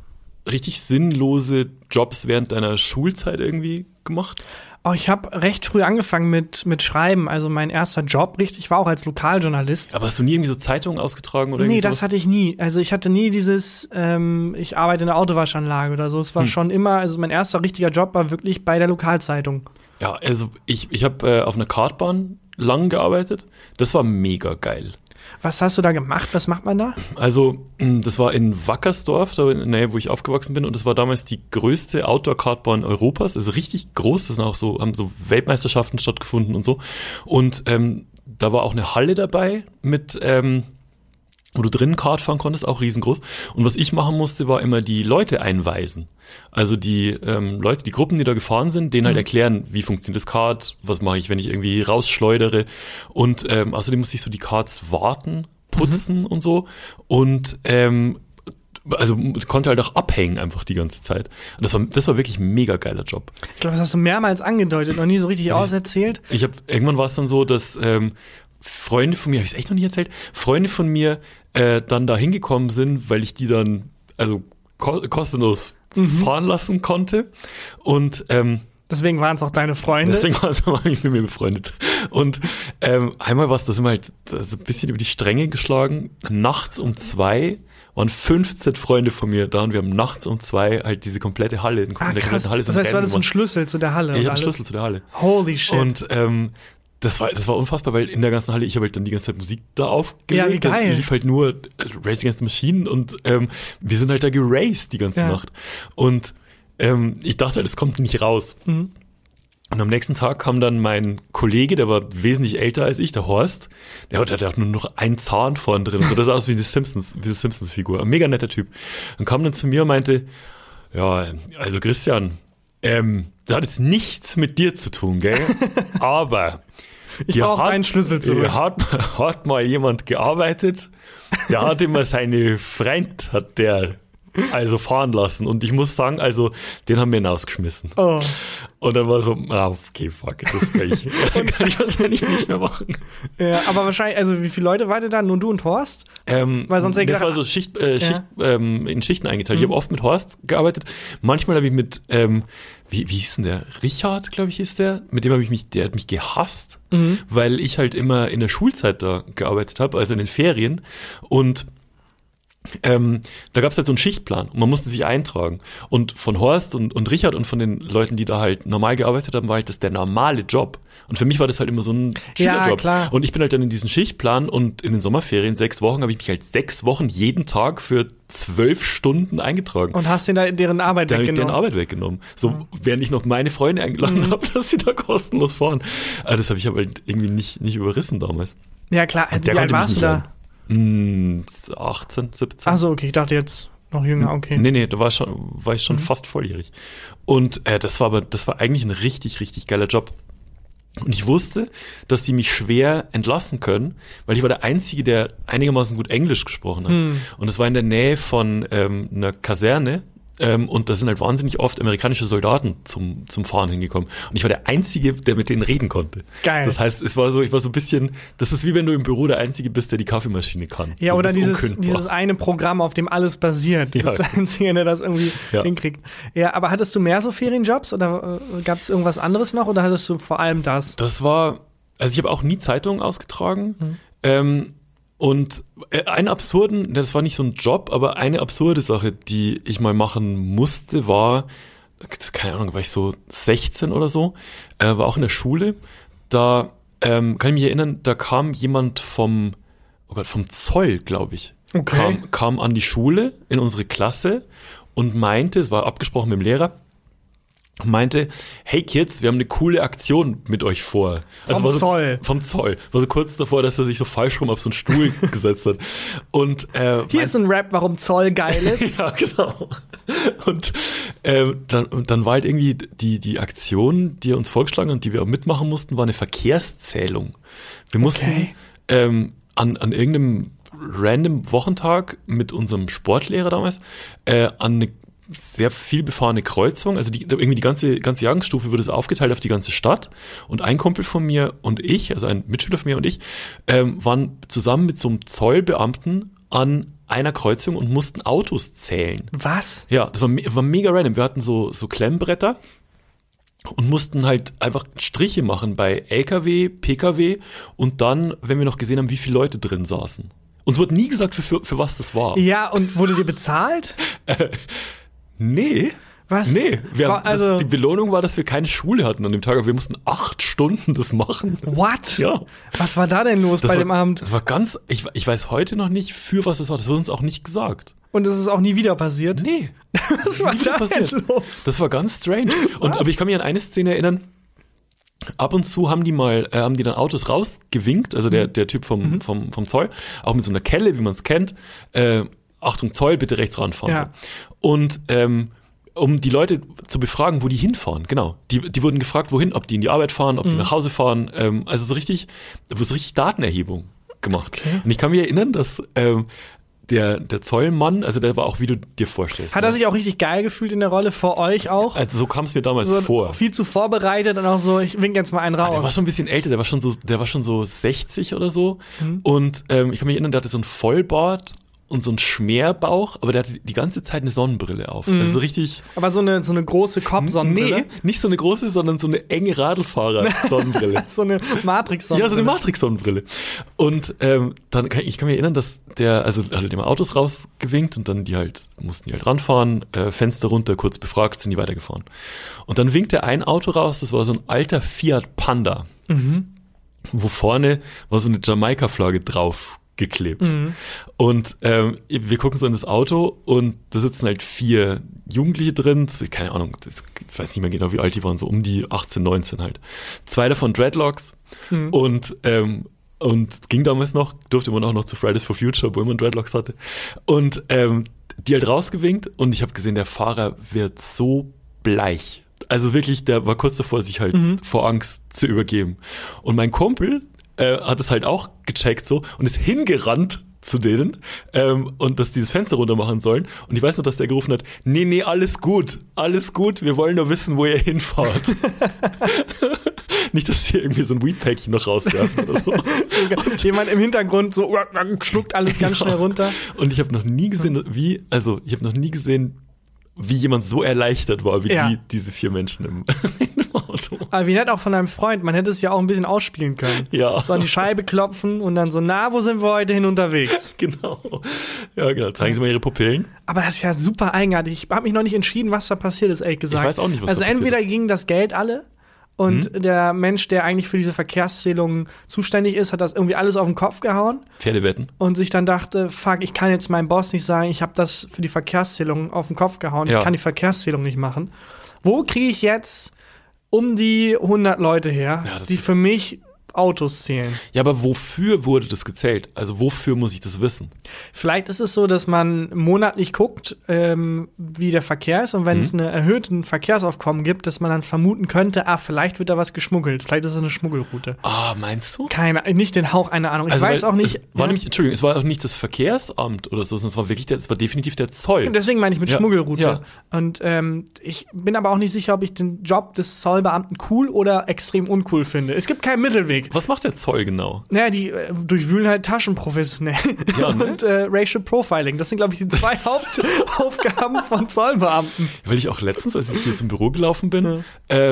Speaker 2: sinnlose Jobs während deiner Schulzeit irgendwie gemacht?
Speaker 3: Oh, ich habe recht früh angefangen mit Schreiben. Also mein erster Job richtig war auch als Lokaljournalist.
Speaker 2: Aber hast du nie irgendwie so Zeitungen ausgetragen oder
Speaker 3: Nee,
Speaker 2: sowas?
Speaker 3: das hatte ich nie. Also ich hatte nie dieses, ich arbeite in der Autowaschanlage oder so. Es war schon immer, also mein erster richtiger Job war wirklich bei der Lokalzeitung. Ja,
Speaker 2: also ich habe auf einer Kartbahn lang gearbeitet. Das war mega geil.
Speaker 3: Was hast du da gemacht? Was macht man da?
Speaker 2: Also, das war in Wackersdorf, da in der Nähe, wo ich aufgewachsen bin, und das war damals die größte Outdoor-Kartbahn Europas, also richtig groß, das sind auch so, haben so Weltmeisterschaften stattgefunden und so. Und da war auch eine Halle dabei mit, wo du drinnen Kart fahren konntest, auch riesengroß. Und was ich machen musste, war immer die Leute einweisen. Also die Leute, die Gruppen, die da gefahren sind, denen halt erklären, wie funktioniert das Kart, was mache ich, wenn ich irgendwie rausschleudere. Und außerdem musste ich so die Karts warten, putzen und so. Und also konnte halt auch abhängen einfach die ganze Zeit. Und das war wirklich ein mega geiler Job.
Speaker 3: Ich glaube, das hast du mehrmals angedeutet, noch nie so richtig auserzählt.
Speaker 2: Irgendwann war es dann so, dass Freunde von mir, habe ich es echt noch nicht erzählt, Freunde von mir dann da hingekommen sind, weil ich die dann also kostenlos fahren lassen konnte. Und
Speaker 3: deswegen waren es auch deine Freunde.
Speaker 2: Deswegen war ich mit mir befreundet. Und einmal war es, da sind wir halt so ein bisschen über die Stränge geschlagen. Nachts um 2 waren 15 Freunde von mir da und wir haben nachts um 2 halt diese komplette Halle.
Speaker 3: Krass. Das heißt, war das ein Schlüssel zu der Halle?
Speaker 2: Ich hatte einen Schlüssel zu der Halle.
Speaker 3: Holy shit.
Speaker 2: Und das war unfassbar, weil in der ganzen Halle, ich habe halt dann die ganze Zeit Musik da aufgelegt.
Speaker 3: Ja, wie geil.
Speaker 2: Da lief halt nur Rage Against the Machine und wir sind halt da geraced die ganze Nacht. Und ich dachte halt, es kommt nicht raus. Und am nächsten Tag kam dann mein Kollege, der war wesentlich älter als ich, der Horst. Der hatte nur noch einen Zahn vorn drin. So, das sah aus wie die Simpsons-Figur. Ein mega netter Typ. Und kam dann zu mir und meinte, ja, also Christian, das hat jetzt nichts mit dir zu tun, gell? Aber
Speaker 3: ich brauche deinen Schlüssel zurück.
Speaker 2: Hat mal jemand gearbeitet, der hat immer seine Freund, hat der also fahren lassen. Und ich muss sagen, also, den haben wir hinausgeschmissen. Oh. Und dann war so, okay, fuck, das kann ich wahrscheinlich nicht mehr machen.
Speaker 3: Ja, aber wahrscheinlich, also wie viele Leute wart ihr da? Nur du und Horst?
Speaker 2: Weil sonst das war so in Schichten eingeteilt. Ich habe oft mit Horst gearbeitet. Manchmal habe ich mit, wie hieß denn der? Richard, glaube ich, hieß der. Mit dem der hat mich gehasst, weil ich halt immer in der Schulzeit da gearbeitet habe, also in den Ferien. Und da gab es halt so einen Schichtplan und man musste sich eintragen. Und von Horst und Richard und von den Leuten, die da halt normal gearbeitet haben, war halt das der normale Job. Und für mich war das halt immer so ein Schülerjob.
Speaker 3: Ja, klar.
Speaker 2: Und ich bin halt dann in diesen Schichtplan und in den Sommerferien 6 Wochen habe ich mich halt 6 Wochen jeden Tag für 12 Stunden eingetragen.
Speaker 3: Und hast deren Arbeit
Speaker 2: weggenommen?
Speaker 3: Deren
Speaker 2: Arbeit weggenommen. So, während ich noch meine Freunde eingeladen habe, dass sie da kostenlos fahren. Aber das habe ich aber halt irgendwie nicht überrissen damals.
Speaker 3: Ja, klar. Wie alt warst du da?
Speaker 2: 18, 17.
Speaker 3: Ach so, okay, ich dachte jetzt noch jünger, okay.
Speaker 2: Nee, da war ich schon fast volljährig. Und das war eigentlich ein richtig, richtig geiler Job. Und ich wusste, dass die mich schwer entlassen können, weil ich war der Einzige, der einigermaßen gut Englisch gesprochen hat. Und es war in der Nähe von einer Kaserne. Und da sind halt wahnsinnig oft amerikanische Soldaten zum Fahren hingekommen. Und ich war der Einzige, der mit denen reden konnte.
Speaker 3: Geil.
Speaker 2: Das heißt, ich war so ein bisschen, das ist wie wenn du im Büro der Einzige bist, der die Kaffeemaschine kann.
Speaker 3: Ja,
Speaker 2: so,
Speaker 3: oder dieses eine Programm, auf dem alles basiert. Das ist der Einzige, der das irgendwie hinkriegt. Ja, aber hattest du mehr so Ferienjobs oder gab es irgendwas anderes noch oder hattest du vor allem das?
Speaker 2: Also ich habe auch nie Zeitungen ausgetragen. Und das war nicht so ein Job, aber eine absurde Sache, die ich mal machen musste, war, keine Ahnung, war ich so 16 oder so, war auch in der Schule. Da kann ich mich erinnern, da kam jemand vom Zoll, glaube ich, kam an die Schule in unsere Klasse und meinte, es war abgesprochen mit dem Lehrer, meinte, hey Kids, wir haben eine coole Aktion mit euch vor.
Speaker 3: Vom Zoll.
Speaker 2: Vom Zoll. War so kurz davor, dass er sich so falsch rum auf so einen Stuhl gesetzt hat. Und
Speaker 3: hier ist ein Rap, warum Zoll geil ist.
Speaker 2: Ja, genau. Und dann war halt irgendwie die Aktion, die er uns vorgeschlagen hat und die wir auch mitmachen mussten, war eine Verkehrszählung. Wir mussten an irgendeinem random Wochentag mit unserem Sportlehrer damals an eine sehr viel befahrene Kreuzung. Also irgendwie die ganze Jahrgangsstufe wurde es aufgeteilt auf die ganze Stadt. Und ein Kumpel von mir und ich, also ein Mitschüler von mir und ich, waren zusammen mit so einem Zollbeamten an einer Kreuzung und mussten Autos zählen.
Speaker 3: Was?
Speaker 2: Ja, das war mega random. Wir hatten so Klemmbretter und mussten halt einfach Striche machen bei LKW, PKW und dann, wenn wir noch gesehen haben, wie viele Leute drin saßen. Uns wurde nie gesagt, für was das war.
Speaker 3: Ja, und wurde dir bezahlt?
Speaker 2: Nee.
Speaker 3: Was?
Speaker 2: Nee, die Belohnung war, dass wir keine Schule hatten an dem Tag, aber wir mussten 8 Stunden das machen.
Speaker 3: What?
Speaker 2: Ja.
Speaker 3: Was war da denn los dem Abend?
Speaker 2: Das war ganz, ich weiß heute noch nicht, für was das war. Das wurde uns auch nicht gesagt.
Speaker 3: Und das ist auch nie wieder passiert?
Speaker 2: Nee.
Speaker 3: Was war da denn los?
Speaker 2: Das war ganz strange. Aber ich kann mich an eine Szene erinnern. Ab und zu haben die dann Autos rausgewinkt, also der Typ vom Zoll, auch mit so einer Kelle, wie man es kennt. Achtung, Zoll, bitte rechts ranfahren.
Speaker 3: Ja.
Speaker 2: So. Und um die Leute zu befragen, wo die hinfahren, genau. Die wurden gefragt, wohin, ob die in die Arbeit fahren, ob die nach Hause fahren. Also so richtig Datenerhebung gemacht. Okay. Und ich kann mich erinnern, dass der Zollmann, also der war auch, wie du dir vorstellst.
Speaker 3: Hat er sich auch richtig geil gefühlt in der Rolle, vor euch auch?
Speaker 2: Also so kam es mir damals
Speaker 3: so
Speaker 2: vor.
Speaker 3: Viel zu vorbereitet und auch so, ich wink jetzt mal einen raus.
Speaker 2: Der war schon ein bisschen älter, der war schon so 60 oder so. Und ich kann mich erinnern, der hatte so ein Vollbart und so ein Schmerbauch, aber der hatte die ganze Zeit eine Sonnenbrille auf. Also so richtig.
Speaker 3: Aber so eine große Cop-Sonnenbrille?
Speaker 2: Nee, nicht so eine große, sondern so eine enge Radlfahrer-Sonnenbrille.
Speaker 3: So eine Matrix-Sonnenbrille.
Speaker 2: Ja, so eine Matrix-Sonnenbrille. Und ich kann mich erinnern, dass der hat halt immer Autos rausgewinkt und dann mussten die ranfahren, Fenster runter, kurz befragt, sind die weitergefahren. Und dann winkte ein Auto raus, das war so ein alter Fiat Panda, wo vorne war so eine Jamaika-Flagge drauf geklebt. Und wir gucken so in das Auto und da sitzen halt 4 Jugendliche drin, keine Ahnung, ich weiß nicht mehr genau, wie alt die waren, so um die 18, 19 halt. 2 davon Dreadlocks und ging damals noch, durfte man auch noch zu Fridays for Future, obwohl man Dreadlocks hatte. Und die halt rausgewinkt und ich habe gesehen, der Fahrer wird so bleich. Also wirklich, der war kurz davor, sich halt vor Angst zu übergeben. Und mein Kumpel hat es halt auch gecheckt so und ist hingerannt zu denen und dass dieses Fenster runter machen sollen. Und ich weiß noch, dass der gerufen hat, nee, alles gut, wir wollen nur wissen, wo ihr hinfahrt. Nicht, dass die irgendwie so ein Weedpäckchen noch rauswerfen oder so.
Speaker 3: Jemand im Hintergrund so schluckt alles ganz schnell runter.
Speaker 2: Und ich habe noch nie gesehen, wie jemand so erleichtert war, wie diese 4 Menschen im Auto.
Speaker 3: Aber wie nett auch von einem Freund, man hätte es ja auch ein bisschen ausspielen können.
Speaker 2: Ja.
Speaker 3: So an die Scheibe klopfen und dann so, wo sind wir heute hin unterwegs?
Speaker 2: Genau. Ja, genau. Zeigen Sie mal Ihre Pupillen. Aber
Speaker 3: das ist ja super eigenartig. Ich habe mich noch nicht entschieden, was da passiert ist, ehrlich gesagt.
Speaker 2: Ich weiß auch nicht, was da passiert ist.
Speaker 3: Also entweder ging das Geld alle und der Mensch, der eigentlich für diese Verkehrszählung zuständig ist, hat das irgendwie alles auf den Kopf gehauen.
Speaker 2: Pferdewetten.
Speaker 3: Und sich dann dachte, fuck, ich kann jetzt meinem Boss nicht sagen, ich habe das für die Verkehrszählung auf den Kopf gehauen. Ja. Ich kann die Verkehrszählung nicht machen. Wo kriege ich jetzt um die 100 Leute her, die für mich Autos zählen?
Speaker 2: Ja, aber wofür wurde das gezählt? Also wofür muss ich das wissen?
Speaker 3: Vielleicht ist es so, dass man monatlich guckt, wie der Verkehr ist und wenn es einen erhöhten Verkehrsaufkommen gibt, dass man dann vermuten könnte, vielleicht wird da was geschmuggelt. Vielleicht ist es eine Schmuggelroute.
Speaker 2: Meinst du?
Speaker 3: Nicht den Hauch einer Ahnung. Ich weiß auch nicht.
Speaker 2: Es war auch nicht das Verkehrsamt oder so, sondern es war definitiv der Zoll.
Speaker 3: Und deswegen meine ich mit Schmuggelroute.
Speaker 2: Ja.
Speaker 3: Und ich bin aber auch nicht sicher, ob ich den Job des Zollbeamten cool oder extrem uncool finde. Es gibt keinen Mittelweg.
Speaker 2: Was macht der Zoll genau?
Speaker 3: Naja, die durchwühlen halt Taschen professionell.
Speaker 2: Ja, ne?
Speaker 3: Und Racial Profiling. Das sind, glaube ich, die 2 Hauptaufgaben von Zollbeamten.
Speaker 2: Weil ich auch letztens, als ich hier zum Büro gelaufen bin,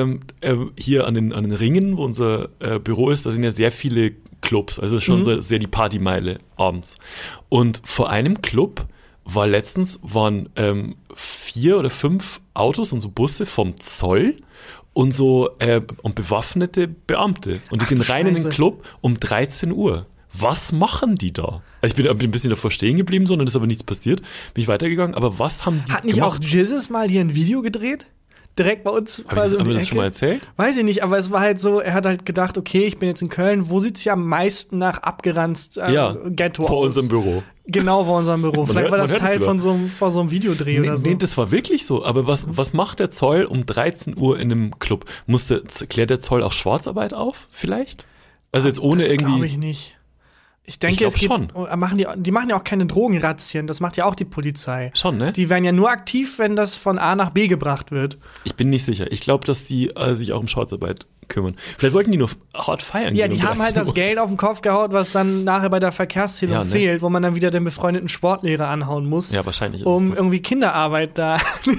Speaker 2: hier an den Ringen, wo unser Büro ist, da sind ja sehr viele Clubs. Also es ist schon sehr die Partymeile abends. Und vor einem Club waren 4 oder 5 Autos und so Busse vom Zoll und und bewaffnete Beamte. Und die sind rein in den Club um 13 Uhr. Was machen die da? Also ich bin ein bisschen davor stehen geblieben, sondern ist aber nichts passiert. Bin ich weitergegangen, aber was haben die
Speaker 3: gemacht? Hat nicht auch Jizzes mal hier ein Video gedreht? Direkt bei uns.
Speaker 2: Haben wir das schon mal erzählt?
Speaker 3: Weiß ich nicht, aber es war halt so, er hat halt gedacht, okay, ich bin jetzt in Köln, wo sieht's hier am meisten nach abgeranzt Ghetto
Speaker 2: vor
Speaker 3: aus?
Speaker 2: Unserem Büro.
Speaker 3: Genau, vor unserem Büro. Vielleicht war das Teil von so einem Videodreh oder so.
Speaker 2: Nee, das war wirklich so. Aber was macht der Zoll um 13 Uhr in einem Club? Klärt der Zoll auch Schwarzarbeit auf, vielleicht? Also jetzt ohne
Speaker 3: das
Speaker 2: irgendwie.
Speaker 3: Glaube ich nicht. Ich denke,
Speaker 2: Ich glaub
Speaker 3: die machen ja auch keine Drogenrazzien, das macht ja auch die Polizei.
Speaker 2: Schon, ne?
Speaker 3: Die werden ja nur aktiv, wenn das von A nach B gebracht wird.
Speaker 2: Ich bin nicht sicher. Ich glaube, dass die sich auch um Schwarzarbeit kümmern. Vielleicht wollten die nur hart feiern.
Speaker 3: Ja,
Speaker 2: gehen
Speaker 3: die
Speaker 2: um
Speaker 3: haben halt
Speaker 2: 13
Speaker 3: das
Speaker 2: Uhr.
Speaker 3: Geld auf den Kopf gehaut, was dann nachher bei der Verkehrszählung
Speaker 2: Ja, ne?
Speaker 3: fehlt, wo man dann wieder den befreundeten Sportlehrer anhauen muss,
Speaker 2: Ja, wahrscheinlich ist
Speaker 3: um
Speaker 2: es das.
Speaker 3: irgendwie Kinderarbeit da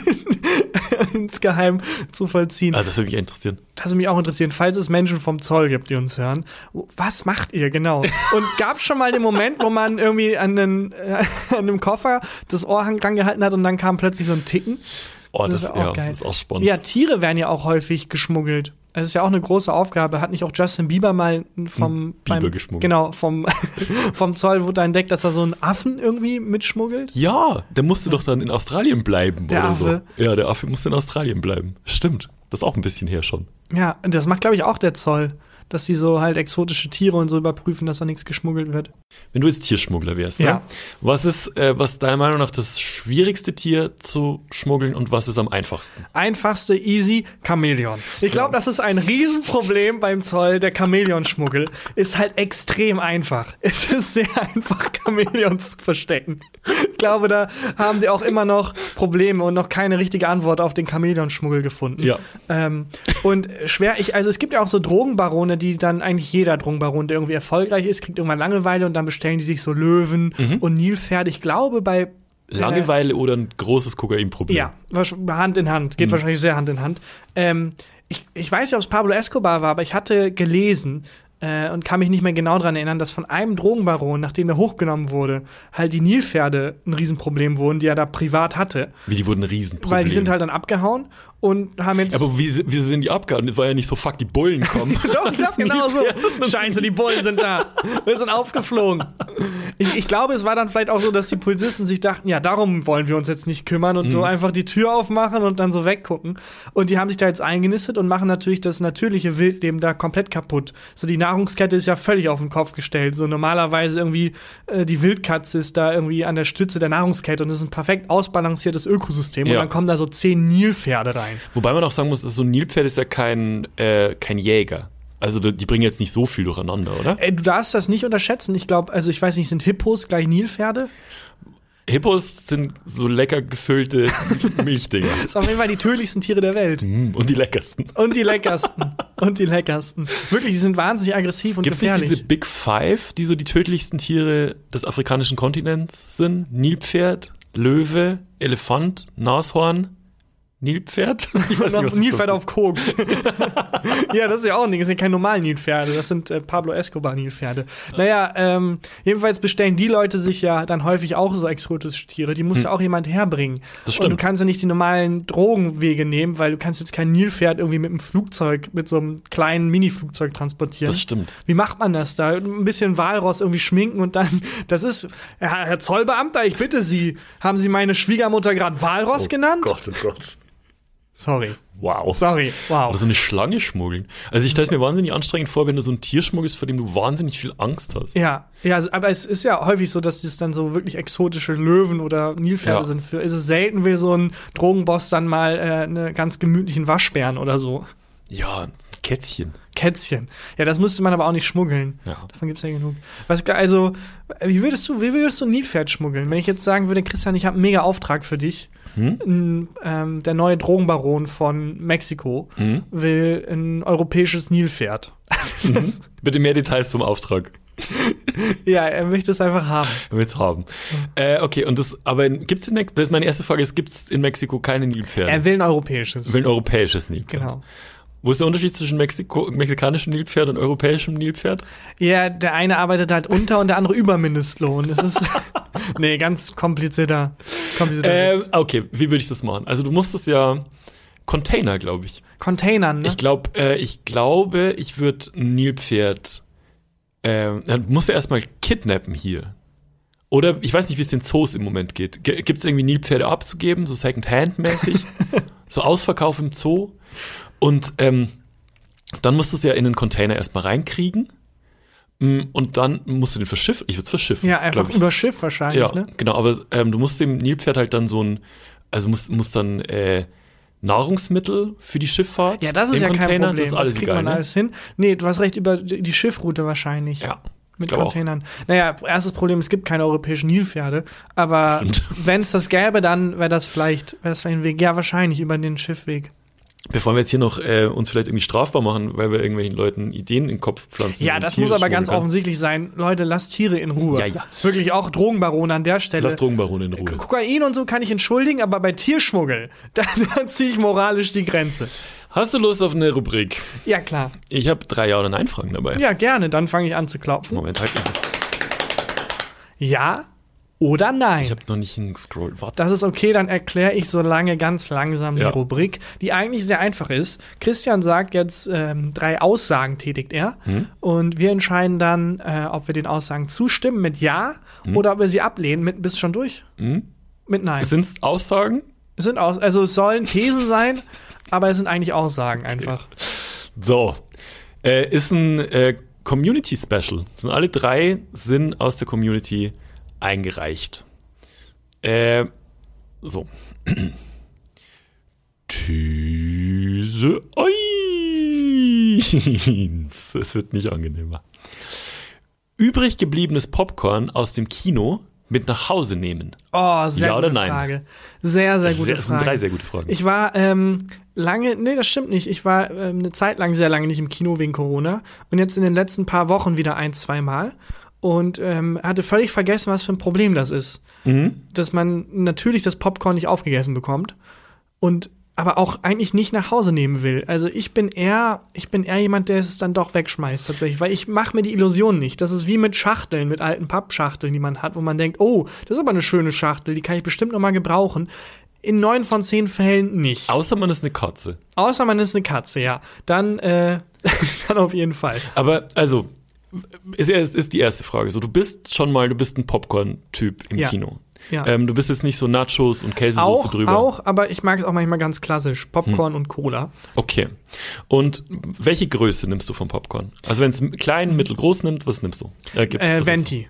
Speaker 3: insgeheim zu vollziehen.
Speaker 2: Also das würde mich interessieren.
Speaker 3: Das würde mich auch interessieren, falls es Menschen vom Zoll gibt, die uns hören. Was macht ihr genau? Und gab es schon mal den Moment, wo man irgendwie an einem Koffer das Ohr dran gehalten hat und dann kam plötzlich so ein Ticken?
Speaker 2: Oh,
Speaker 3: Das
Speaker 2: das,
Speaker 3: ist auch geil.
Speaker 2: das ist auch spannend.
Speaker 3: Ja, Tiere werden ja auch häufig geschmuggelt. Das ist ja auch eine große Aufgabe. Hat nicht auch Justin Bieber mal
Speaker 2: Biber geschmuggelt.
Speaker 3: Genau, vom Zoll wurde entdeckt, dass er so einen Affen irgendwie mitschmuggelt?
Speaker 2: Ja, der musste doch dann in Australien bleiben
Speaker 3: Der
Speaker 2: oder
Speaker 3: Affe.
Speaker 2: so. Ja, der Affe musste in Australien bleiben. Stimmt. Das ist auch ein bisschen her schon.
Speaker 3: Ja, und das macht, glaube ich, auch der Zoll. Dass die so halt exotische Tiere und so überprüfen, dass da nichts geschmuggelt wird.
Speaker 2: Wenn du jetzt Tierschmuggler wärst,
Speaker 3: Ja.
Speaker 2: ne? Was ist deiner Meinung nach das schwierigste Tier zu schmuggeln und was ist am einfachsten?
Speaker 3: Einfachste, easy, Chamäleon. Ich glaube, das ist ein Riesenproblem beim Zoll. Der Chamäleonschmuggel ist halt extrem einfach. Es ist sehr einfach, Chamäleons zu verstecken. Ich glaube, da haben die auch immer noch Probleme und noch keine richtige Antwort auf den Chamäleonschmuggel gefunden.
Speaker 2: Ja.
Speaker 3: Und also es gibt ja auch so Drogenbarone, die dann eigentlich jeder Drogenbaron, der irgendwie erfolgreich ist, kriegt irgendwann Langeweile und dann bestellen die sich so Löwen und Nilpferde. Ich glaube, bei
Speaker 2: Langeweile oder ein großes Kokainproblem?
Speaker 3: ja, Hand in Hand. Geht wahrscheinlich sehr Hand in Hand. Ich weiß nicht, ob es Pablo Escobar war, aber ich hatte gelesen und kann mich nicht mehr genau daran erinnern, dass von einem Drogenbaron, nachdem er hochgenommen wurde, halt die Nilpferde ein Riesenproblem wurden, die er da privat hatte.
Speaker 2: Wie, die wurden ein Riesenproblem.
Speaker 3: Weil die sind halt dann abgehauen und haben jetzt.
Speaker 2: Aber wie sind die abgehauen? Das war ja nicht so, fuck, die Bullen kommen.
Speaker 3: Doch, ich glaube genau so. Scheiße, die Bullen sind da. Wir sind aufgeflogen. Ich glaube, es war dann vielleicht auch so, dass die Polizisten sich dachten, ja, darum wollen wir uns jetzt nicht kümmern und so einfach die Tür aufmachen und dann so weggucken. Und die haben sich da jetzt eingenistet und machen natürlich das natürliche Wildleben da komplett kaputt. So, die Nahrungskette ist ja völlig auf den Kopf gestellt. So normalerweise irgendwie die Wildkatze ist da irgendwie an der Stütze der Nahrungskette und das ist ein perfekt ausbalanciertes Ökosystem.
Speaker 2: Ja.
Speaker 3: Und dann kommen da so 10 Nilpferde rein.
Speaker 2: Wobei man auch sagen muss, dass so ein Nilpferd ist ja kein Jäger. Also die bringen jetzt nicht so viel durcheinander, oder?
Speaker 3: Du darfst das nicht unterschätzen. Ich glaube, also ich weiß nicht, sind Hippos gleich Nilpferde?
Speaker 2: Hippos sind so lecker gefüllte Milchdinger.
Speaker 3: Das ist auf jeden Fall die tödlichsten Tiere der Welt.
Speaker 2: Und die leckersten.
Speaker 3: Und die leckersten. Und die leckersten. Wirklich, die sind wahnsinnig aggressiv und
Speaker 2: Gibt's nicht
Speaker 3: gefährlich.
Speaker 2: diese Big Five, die so die tödlichsten Tiere des afrikanischen Kontinents sind? Nilpferd, Löwe, Elefant, Nashorn, Nilpferd? Ich weiß
Speaker 3: noch
Speaker 2: nicht, was
Speaker 3: Nilpferd
Speaker 2: das
Speaker 3: auf Koks. Ja, das ist ja auch ein Ding. Das sind keine normalen Nilpferde. Das sind Pablo Escobar-Nilpferde. Naja, jedenfalls bestellen die Leute sich ja dann häufig auch so exotische Tiere. Die muss ja auch jemand herbringen.
Speaker 2: Das stimmt.
Speaker 3: Und du kannst ja nicht die normalen Drogenwege nehmen, weil du kannst jetzt kein Nilpferd irgendwie mit einem Flugzeug, mit so einem kleinen Mini-Flugzeug transportieren.
Speaker 2: Das stimmt.
Speaker 3: Wie macht man das da? Ein bisschen Walross irgendwie schminken und dann, das ist, Herr Zollbeamter, ich bitte Sie, haben Sie meine Schwiegermutter gerade Walross genannt?
Speaker 2: Oh Gott.
Speaker 3: Sorry.
Speaker 2: Wow.
Speaker 3: Sorry. Wow.
Speaker 2: Oder so eine Schlange schmuggeln. Also ich stelle es mir wahnsinnig anstrengend vor, wenn du so ein Tier schmuggelst, vor dem du wahnsinnig viel Angst hast.
Speaker 3: Ja, aber es ist ja häufig so, dass das dann so wirklich exotische Löwen oder Nilpferde sind. Ist es selten, will so ein Drogenboss dann mal einen ganz gemütlichen Waschbären oder so.
Speaker 2: Ja, Kätzchen.
Speaker 3: Kätzchen. Ja, das müsste man aber auch nicht schmuggeln.
Speaker 2: Ja.
Speaker 3: Davon gibt's ja genug. Wie würdest du ein Nilpferd schmuggeln? Wenn ich jetzt sagen würde, Christian, ich habe einen mega Auftrag für dich. Der neue Drogenbaron von Mexiko will ein europäisches Nilpferd.
Speaker 2: Bitte mehr Details zum Auftrag.
Speaker 3: Ja, er möchte es einfach haben.
Speaker 2: Er will es haben. Okay, und aber gibt's in Mexiko, das ist meine erste Frage, gibt's in Mexiko keine Nilpferde?
Speaker 3: Er will ein europäisches.
Speaker 2: Er will ein europäisches Nilpferd.
Speaker 3: Genau.
Speaker 2: Wo ist der Unterschied zwischen mexikanischem Nilpferd und europäischem Nilpferd?
Speaker 3: Ja, der eine arbeitet halt unter und der andere über Mindestlohn. Das ist nee, ganz komplizierter Witz.
Speaker 2: Okay, wie würde ich das machen? Also du musstest ja Container, glaube ich.
Speaker 3: Containern, ne?
Speaker 2: Ich glaube, ich würde ein Nilpferd dann musst du erstmal kidnappen hier. Oder ich weiß nicht, wie es den Zoos im Moment geht. Gibt es irgendwie Nilpferde abzugeben, so Second-Hand-mäßig? So Ausverkauf im Zoo? Und dann musst du es ja in einen Container erstmal reinkriegen. Und dann musst du den verschiffen. Ich würde es verschiffen.
Speaker 3: Ja, einfach über Schiff wahrscheinlich,
Speaker 2: ja,
Speaker 3: ne?
Speaker 2: Genau, aber du musst dem Nilpferd halt dann musst dann Nahrungsmittel für die Schifffahrt.
Speaker 3: Ja, das ist ja
Speaker 2: Container,
Speaker 3: kein Problem.
Speaker 2: Das ist alles
Speaker 3: kriegt
Speaker 2: egal,
Speaker 3: man alles hin. Nee, du hast recht, über die Schiffroute wahrscheinlich.
Speaker 2: Ja.
Speaker 3: mit
Speaker 2: Glaub
Speaker 3: Containern. Naja, erstes Problem, es gibt keine europäischen Nilpferde, aber wenn es das gäbe, dann wäre das vielleicht ein Weg. Ja, wahrscheinlich über den Schiffweg.
Speaker 2: Bevor wir jetzt hier noch uns vielleicht irgendwie strafbar machen, weil wir irgendwelchen Leuten Ideen in den Kopf pflanzen.
Speaker 3: Ja, das muss aber ganz offensichtlich sein. Leute, lasst Tiere in Ruhe.
Speaker 2: Ja.
Speaker 3: Wirklich auch Drogenbarone an der Stelle.
Speaker 2: Lass Drogenbarone in Ruhe.
Speaker 3: Kokain und so kann ich entschuldigen, aber bei Tierschmuggel, da ziehe ich moralisch die Grenze.
Speaker 2: Hast du Lust auf eine Rubrik?
Speaker 3: Ja, klar.
Speaker 2: Ich habe 3 Ja- oder Nein-Fragen dabei.
Speaker 3: Ja, gerne. Dann fange ich an zu klopfen.
Speaker 2: Moment, halt mich.
Speaker 3: Ja oder nein?
Speaker 2: Ich habe noch nicht hingescrollt. Warte.
Speaker 3: Das ist okay, dann erkläre ich so lange ganz langsam die
Speaker 2: Ja.
Speaker 3: Rubrik, die eigentlich sehr einfach ist. Christian sagt jetzt 3 Aussagen, tätigt er. Und wir entscheiden dann, ob wir den Aussagen zustimmen mit Ja oder ob wir sie ablehnen mit bist du schon durch? Mit Nein.
Speaker 2: Sind es Aussagen?
Speaker 3: Also es sollen Thesen sein, aber es sind eigentlich Aussagen einfach.
Speaker 2: So. Ist ein Community-Special. Alle 3 sind aus der Community eingereicht. So. These 1. Es wird nicht angenehmer. Übrig gebliebenes Popcorn aus dem Kino mit nach Hause nehmen.
Speaker 3: Oh, sehr
Speaker 2: Ja oder
Speaker 3: gute
Speaker 2: nein?
Speaker 3: Frage. Sehr, sehr gute Frage.
Speaker 2: Das sind 3 sehr gute Fragen.
Speaker 3: Ich war das stimmt nicht. Ich war eine Zeit lang sehr lange nicht im Kino wegen Corona und jetzt in den letzten paar Wochen wieder 1-2 Mal und hatte völlig vergessen, was für ein Problem das ist. Dass man natürlich das Popcorn nicht aufgegessen bekommt und aber auch eigentlich nicht nach Hause nehmen will. Also ich bin eher jemand, der es dann doch wegschmeißt tatsächlich, weil ich mache mir die Illusion nicht. Das ist wie mit Schachteln, mit alten Pappschachteln, die man hat, wo man denkt, oh, das ist aber eine schöne Schachtel, die kann ich bestimmt noch mal gebrauchen. In 9 von 10 Fällen nicht.
Speaker 2: Außer man ist eine Katze.
Speaker 3: Außer man ist eine Katze, ja. Dann auf jeden Fall.
Speaker 2: Aber, also, ist die erste Frage. So, du bist ein Popcorn-Typ im Kino.
Speaker 3: Ja.
Speaker 2: Du bist jetzt nicht so Nachos und Käsesoße drüber.
Speaker 3: Auch, aber ich mag es auch manchmal ganz klassisch. Popcorn und Cola.
Speaker 2: Okay. Und welche Größe nimmst du vom Popcorn? Also wenn es klein, mittelgroß nimmt, was nimmst du?
Speaker 3: Venti.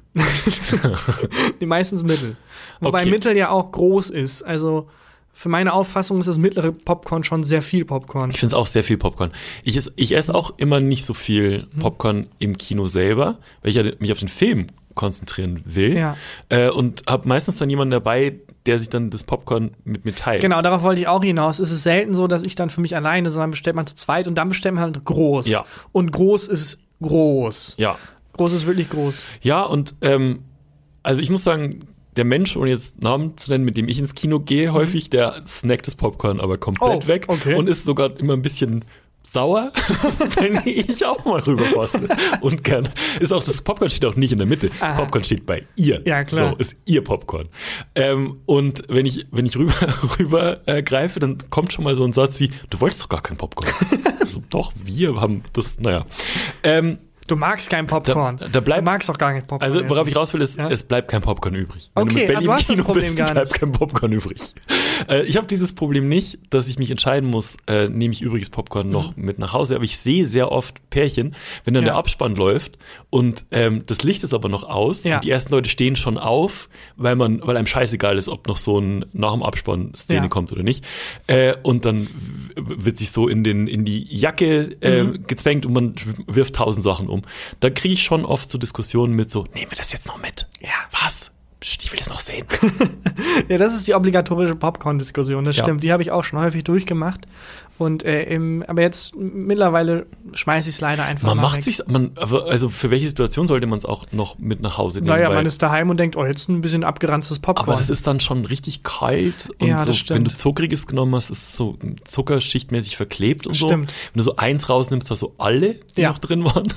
Speaker 3: Die meistens mittel. Wobei
Speaker 2: Okay.
Speaker 3: mittel ja auch groß ist. Also für meine Auffassung ist das mittlere Popcorn schon sehr viel Popcorn.
Speaker 2: Ich finde es auch sehr viel Popcorn. Ich esse auch immer nicht so viel Popcorn im Kino selber, weil ich ja mich auf den Film konzentrieren will.
Speaker 3: Ja.
Speaker 2: Und habe meistens dann jemanden dabei, der sich dann das Popcorn mit mir teilt.
Speaker 3: Genau, darauf wollte ich auch hinaus. Es ist selten so, dass ich dann für mich alleine, sondern bestellt man zu zweit und dann bestellt man halt groß.
Speaker 2: Ja.
Speaker 3: Und groß ist groß.
Speaker 2: Ja.
Speaker 3: Groß ist wirklich groß.
Speaker 2: Ja, und also ich muss sagen, der Mensch, ohne jetzt Namen zu nennen, mit dem ich ins Kino gehe, häufig, der snackt das Popcorn aber komplett weg
Speaker 3: okay.
Speaker 2: und ist sogar immer ein bisschen sauer, wenn ich auch mal rüberfasse. Und gern. Das Popcorn steht auch nicht in der Mitte.
Speaker 3: Aha.
Speaker 2: Popcorn steht bei ihr.
Speaker 3: Ja, klar.
Speaker 2: So, ist ihr Popcorn. Und wenn ich rüber greife, dann kommt schon mal so ein Satz wie, du wolltest doch gar kein Popcorn. Also, doch, wir haben das, naja.
Speaker 3: Du magst kein Popcorn.
Speaker 2: Da bleibt,
Speaker 3: du magst auch gar kein Popcorn.
Speaker 2: Also, worauf ich raus will, ist,
Speaker 3: Ja?
Speaker 2: es bleibt kein Popcorn übrig. Wenn
Speaker 3: Okay,
Speaker 2: du mit Berlin
Speaker 3: du hast das
Speaker 2: Kino
Speaker 3: Problem
Speaker 2: bist,
Speaker 3: gar nicht.
Speaker 2: bleibt kein Popcorn übrig. Ich habe dieses Problem nicht, dass ich mich entscheiden muss, nehme ich übriges Popcorn noch mit nach Hause. Aber ich sehe sehr oft Pärchen, wenn dann
Speaker 3: Ja.
Speaker 2: der Abspann läuft und das Licht ist aber noch aus
Speaker 3: Ja.
Speaker 2: und die ersten Leute stehen schon auf, weil einem scheißegal ist, ob noch so ein nach dem Abspann Szene
Speaker 3: Ja.
Speaker 2: kommt oder nicht. Und dann wird sich so in die Jacke gezwängt und man wirft 1000 Sachen um. Da kriege ich schon oft so Diskussionen mit so, nehmen wir das jetzt noch mit? Ja. Was? Psst, ich will das noch sehen.
Speaker 3: Ja, das ist die obligatorische Popcorn-Diskussion, das
Speaker 2: Ja.
Speaker 3: stimmt. Die habe ich auch schon häufig durchgemacht. Und aber jetzt mittlerweile schmeiße ich es leider einfach
Speaker 2: Man
Speaker 3: mal
Speaker 2: macht
Speaker 3: weg.
Speaker 2: sich's, also für welche Situation sollte man es auch noch mit nach Hause nehmen?
Speaker 3: Naja,
Speaker 2: Weil-
Speaker 3: man ist daheim und denkt, oh, jetzt ein bisschen abgeranztes Popcorn.
Speaker 2: aber das ist dann schon richtig kalt und
Speaker 3: Ja, das
Speaker 2: so,
Speaker 3: stimmt.
Speaker 2: wenn du Zuckriges genommen hast, ist es so zuckerschichtmäßig verklebt und so.
Speaker 3: Stimmt.
Speaker 2: Wenn du so eins rausnimmst, da so alle, die
Speaker 3: Ja.
Speaker 2: noch drin waren.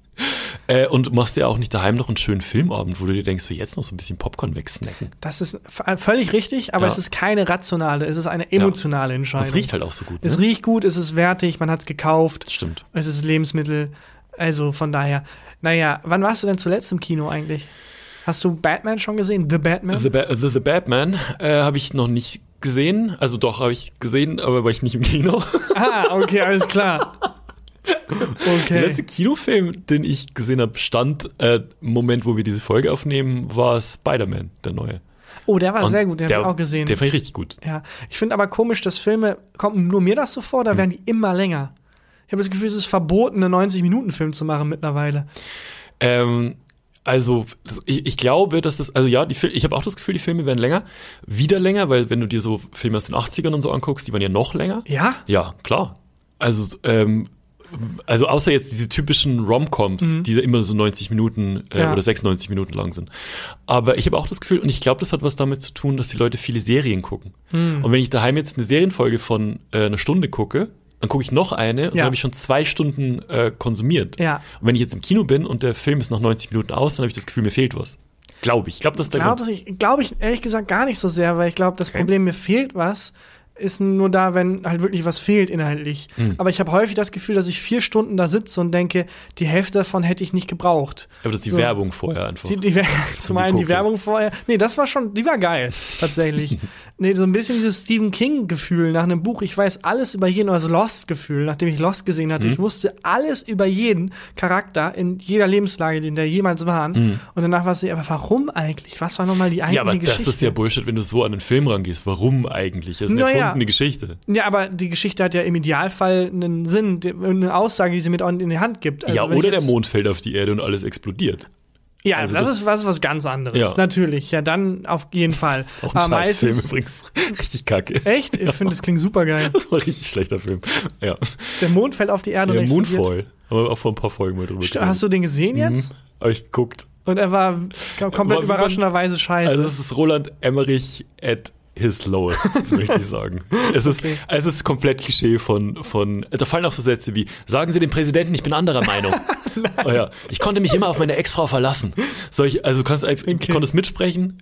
Speaker 2: Und machst dir auch nicht daheim noch einen schönen Filmabend, wo du dir denkst, so jetzt noch so ein bisschen Popcorn wegsnacken.
Speaker 3: Das ist völlig richtig, aber
Speaker 2: Ja.
Speaker 3: es ist keine rationale, es ist eine emotionale
Speaker 2: Und
Speaker 3: Entscheidung.
Speaker 2: es riecht halt auch so gut.
Speaker 3: Es
Speaker 2: Ne?
Speaker 3: riecht gut, es ist wertig, man hat es gekauft,
Speaker 2: Das stimmt.
Speaker 3: es ist Lebensmittel. Also von daher, naja, wann warst du denn zuletzt im Kino eigentlich? Hast du Batman schon gesehen? The Batman?
Speaker 2: The Batman habe ich noch nicht gesehen. Also doch, habe ich gesehen, aber war ich nicht im Kino.
Speaker 3: Okay, alles klar.
Speaker 2: Der
Speaker 3: Okay.
Speaker 2: letzte Kinofilm, den ich gesehen habe, stand im Moment, wo wir diese Folge aufnehmen, war Spider-Man, der neue.
Speaker 3: Oh, der war
Speaker 2: Und
Speaker 3: sehr gut, den habe ich auch gesehen.
Speaker 2: Der fand ich richtig gut.
Speaker 3: Ja, ich finde aber komisch, dass Filme, kommt nur mir das so vor, da werden die immer länger. Ich habe das Gefühl, es ist verboten, einen 90-Minuten-Film zu machen mittlerweile.
Speaker 2: Also, ich glaube, dass das, also ja, ich habe auch das Gefühl, die Filme werden wieder länger, weil wenn du dir so Filme aus den 80ern und so anguckst, die waren ja noch länger.
Speaker 3: Ja?
Speaker 2: Ja, klar. Also außer jetzt diese typischen Rom-Coms, die ja immer so 90 Minuten oder 96 Minuten lang sind. Aber ich habe auch das Gefühl, und ich glaube, das hat was damit zu tun, dass die Leute viele Serien gucken. Und wenn ich daheim jetzt eine Serienfolge von einer Stunde gucke, dann gucke ich noch eine und dann habe ich schon 2 Stunden konsumiert. Ja. Und wenn ich jetzt im Kino bin und der Film ist nach 90 Minuten aus, dann habe ich das Gefühl, mir fehlt was. Glaube ich. Ich glaube, das ist der Grund.
Speaker 3: Glaube ich ehrlich gesagt gar nicht so sehr, weil ich glaube, das Problem, mir fehlt was, ist nur da, wenn halt wirklich was fehlt inhaltlich. Aber ich habe häufig das Gefühl, dass ich 4 Stunden da sitze und denke, die Hälfte davon hätte ich nicht gebraucht.
Speaker 2: Aber das ist die Werbung vorher einfach.
Speaker 3: Zum einen die Werbung vorher. Nee, das war schon, die war geil, tatsächlich. Nee, so ein bisschen dieses Stephen King-Gefühl nach einem Buch. Ich weiß alles über jeden, oder das Lost-Gefühl, nachdem ich Lost gesehen hatte. Ich wusste alles über jeden Charakter in jeder Lebenslage, in der jemals waren. Und danach war es so, aber warum eigentlich? Was war nochmal die eigentliche Geschichte? Ja, aber
Speaker 2: das ist ja Bullshit, wenn du so an einen Film rangehst. Warum eigentlich? Das ist eine erfundene Geschichte.
Speaker 3: Ja, aber die Geschichte hat ja im Idealfall einen Sinn, eine Aussage, die sie mit in die Hand gibt.
Speaker 2: Also ja, oder der Mond fällt auf die Erde und alles explodiert.
Speaker 3: Ja, also das ist was ganz anderes. Ja. Natürlich. Ja, dann auf jeden Fall.
Speaker 2: Auch ein Scheißfilm übrigens. Richtig kacke.
Speaker 3: Echt? Ich finde, das klingt super geil.
Speaker 2: Das war ein richtig schlechter Film. Ja.
Speaker 3: Der Mond fällt auf die Erde und explodiert.
Speaker 2: Moonfall. Haben wir auch vor ein paar Folgen mal drüber
Speaker 3: gesprochen. Hast du den gesehen jetzt?
Speaker 2: Hab ich geguckt.
Speaker 3: Und er war komplett überraschenderweise scheiße.
Speaker 2: Also es ist Roland Emmerich at his lowest, möchte ich sagen. Es ist komplett Klischee von, da fallen auch so Sätze wie, sagen Sie dem Präsidenten, ich bin anderer Meinung. Oh ja, ich konnte mich immer auf meine Ex-Frau verlassen. Ich konnte es mitsprechen,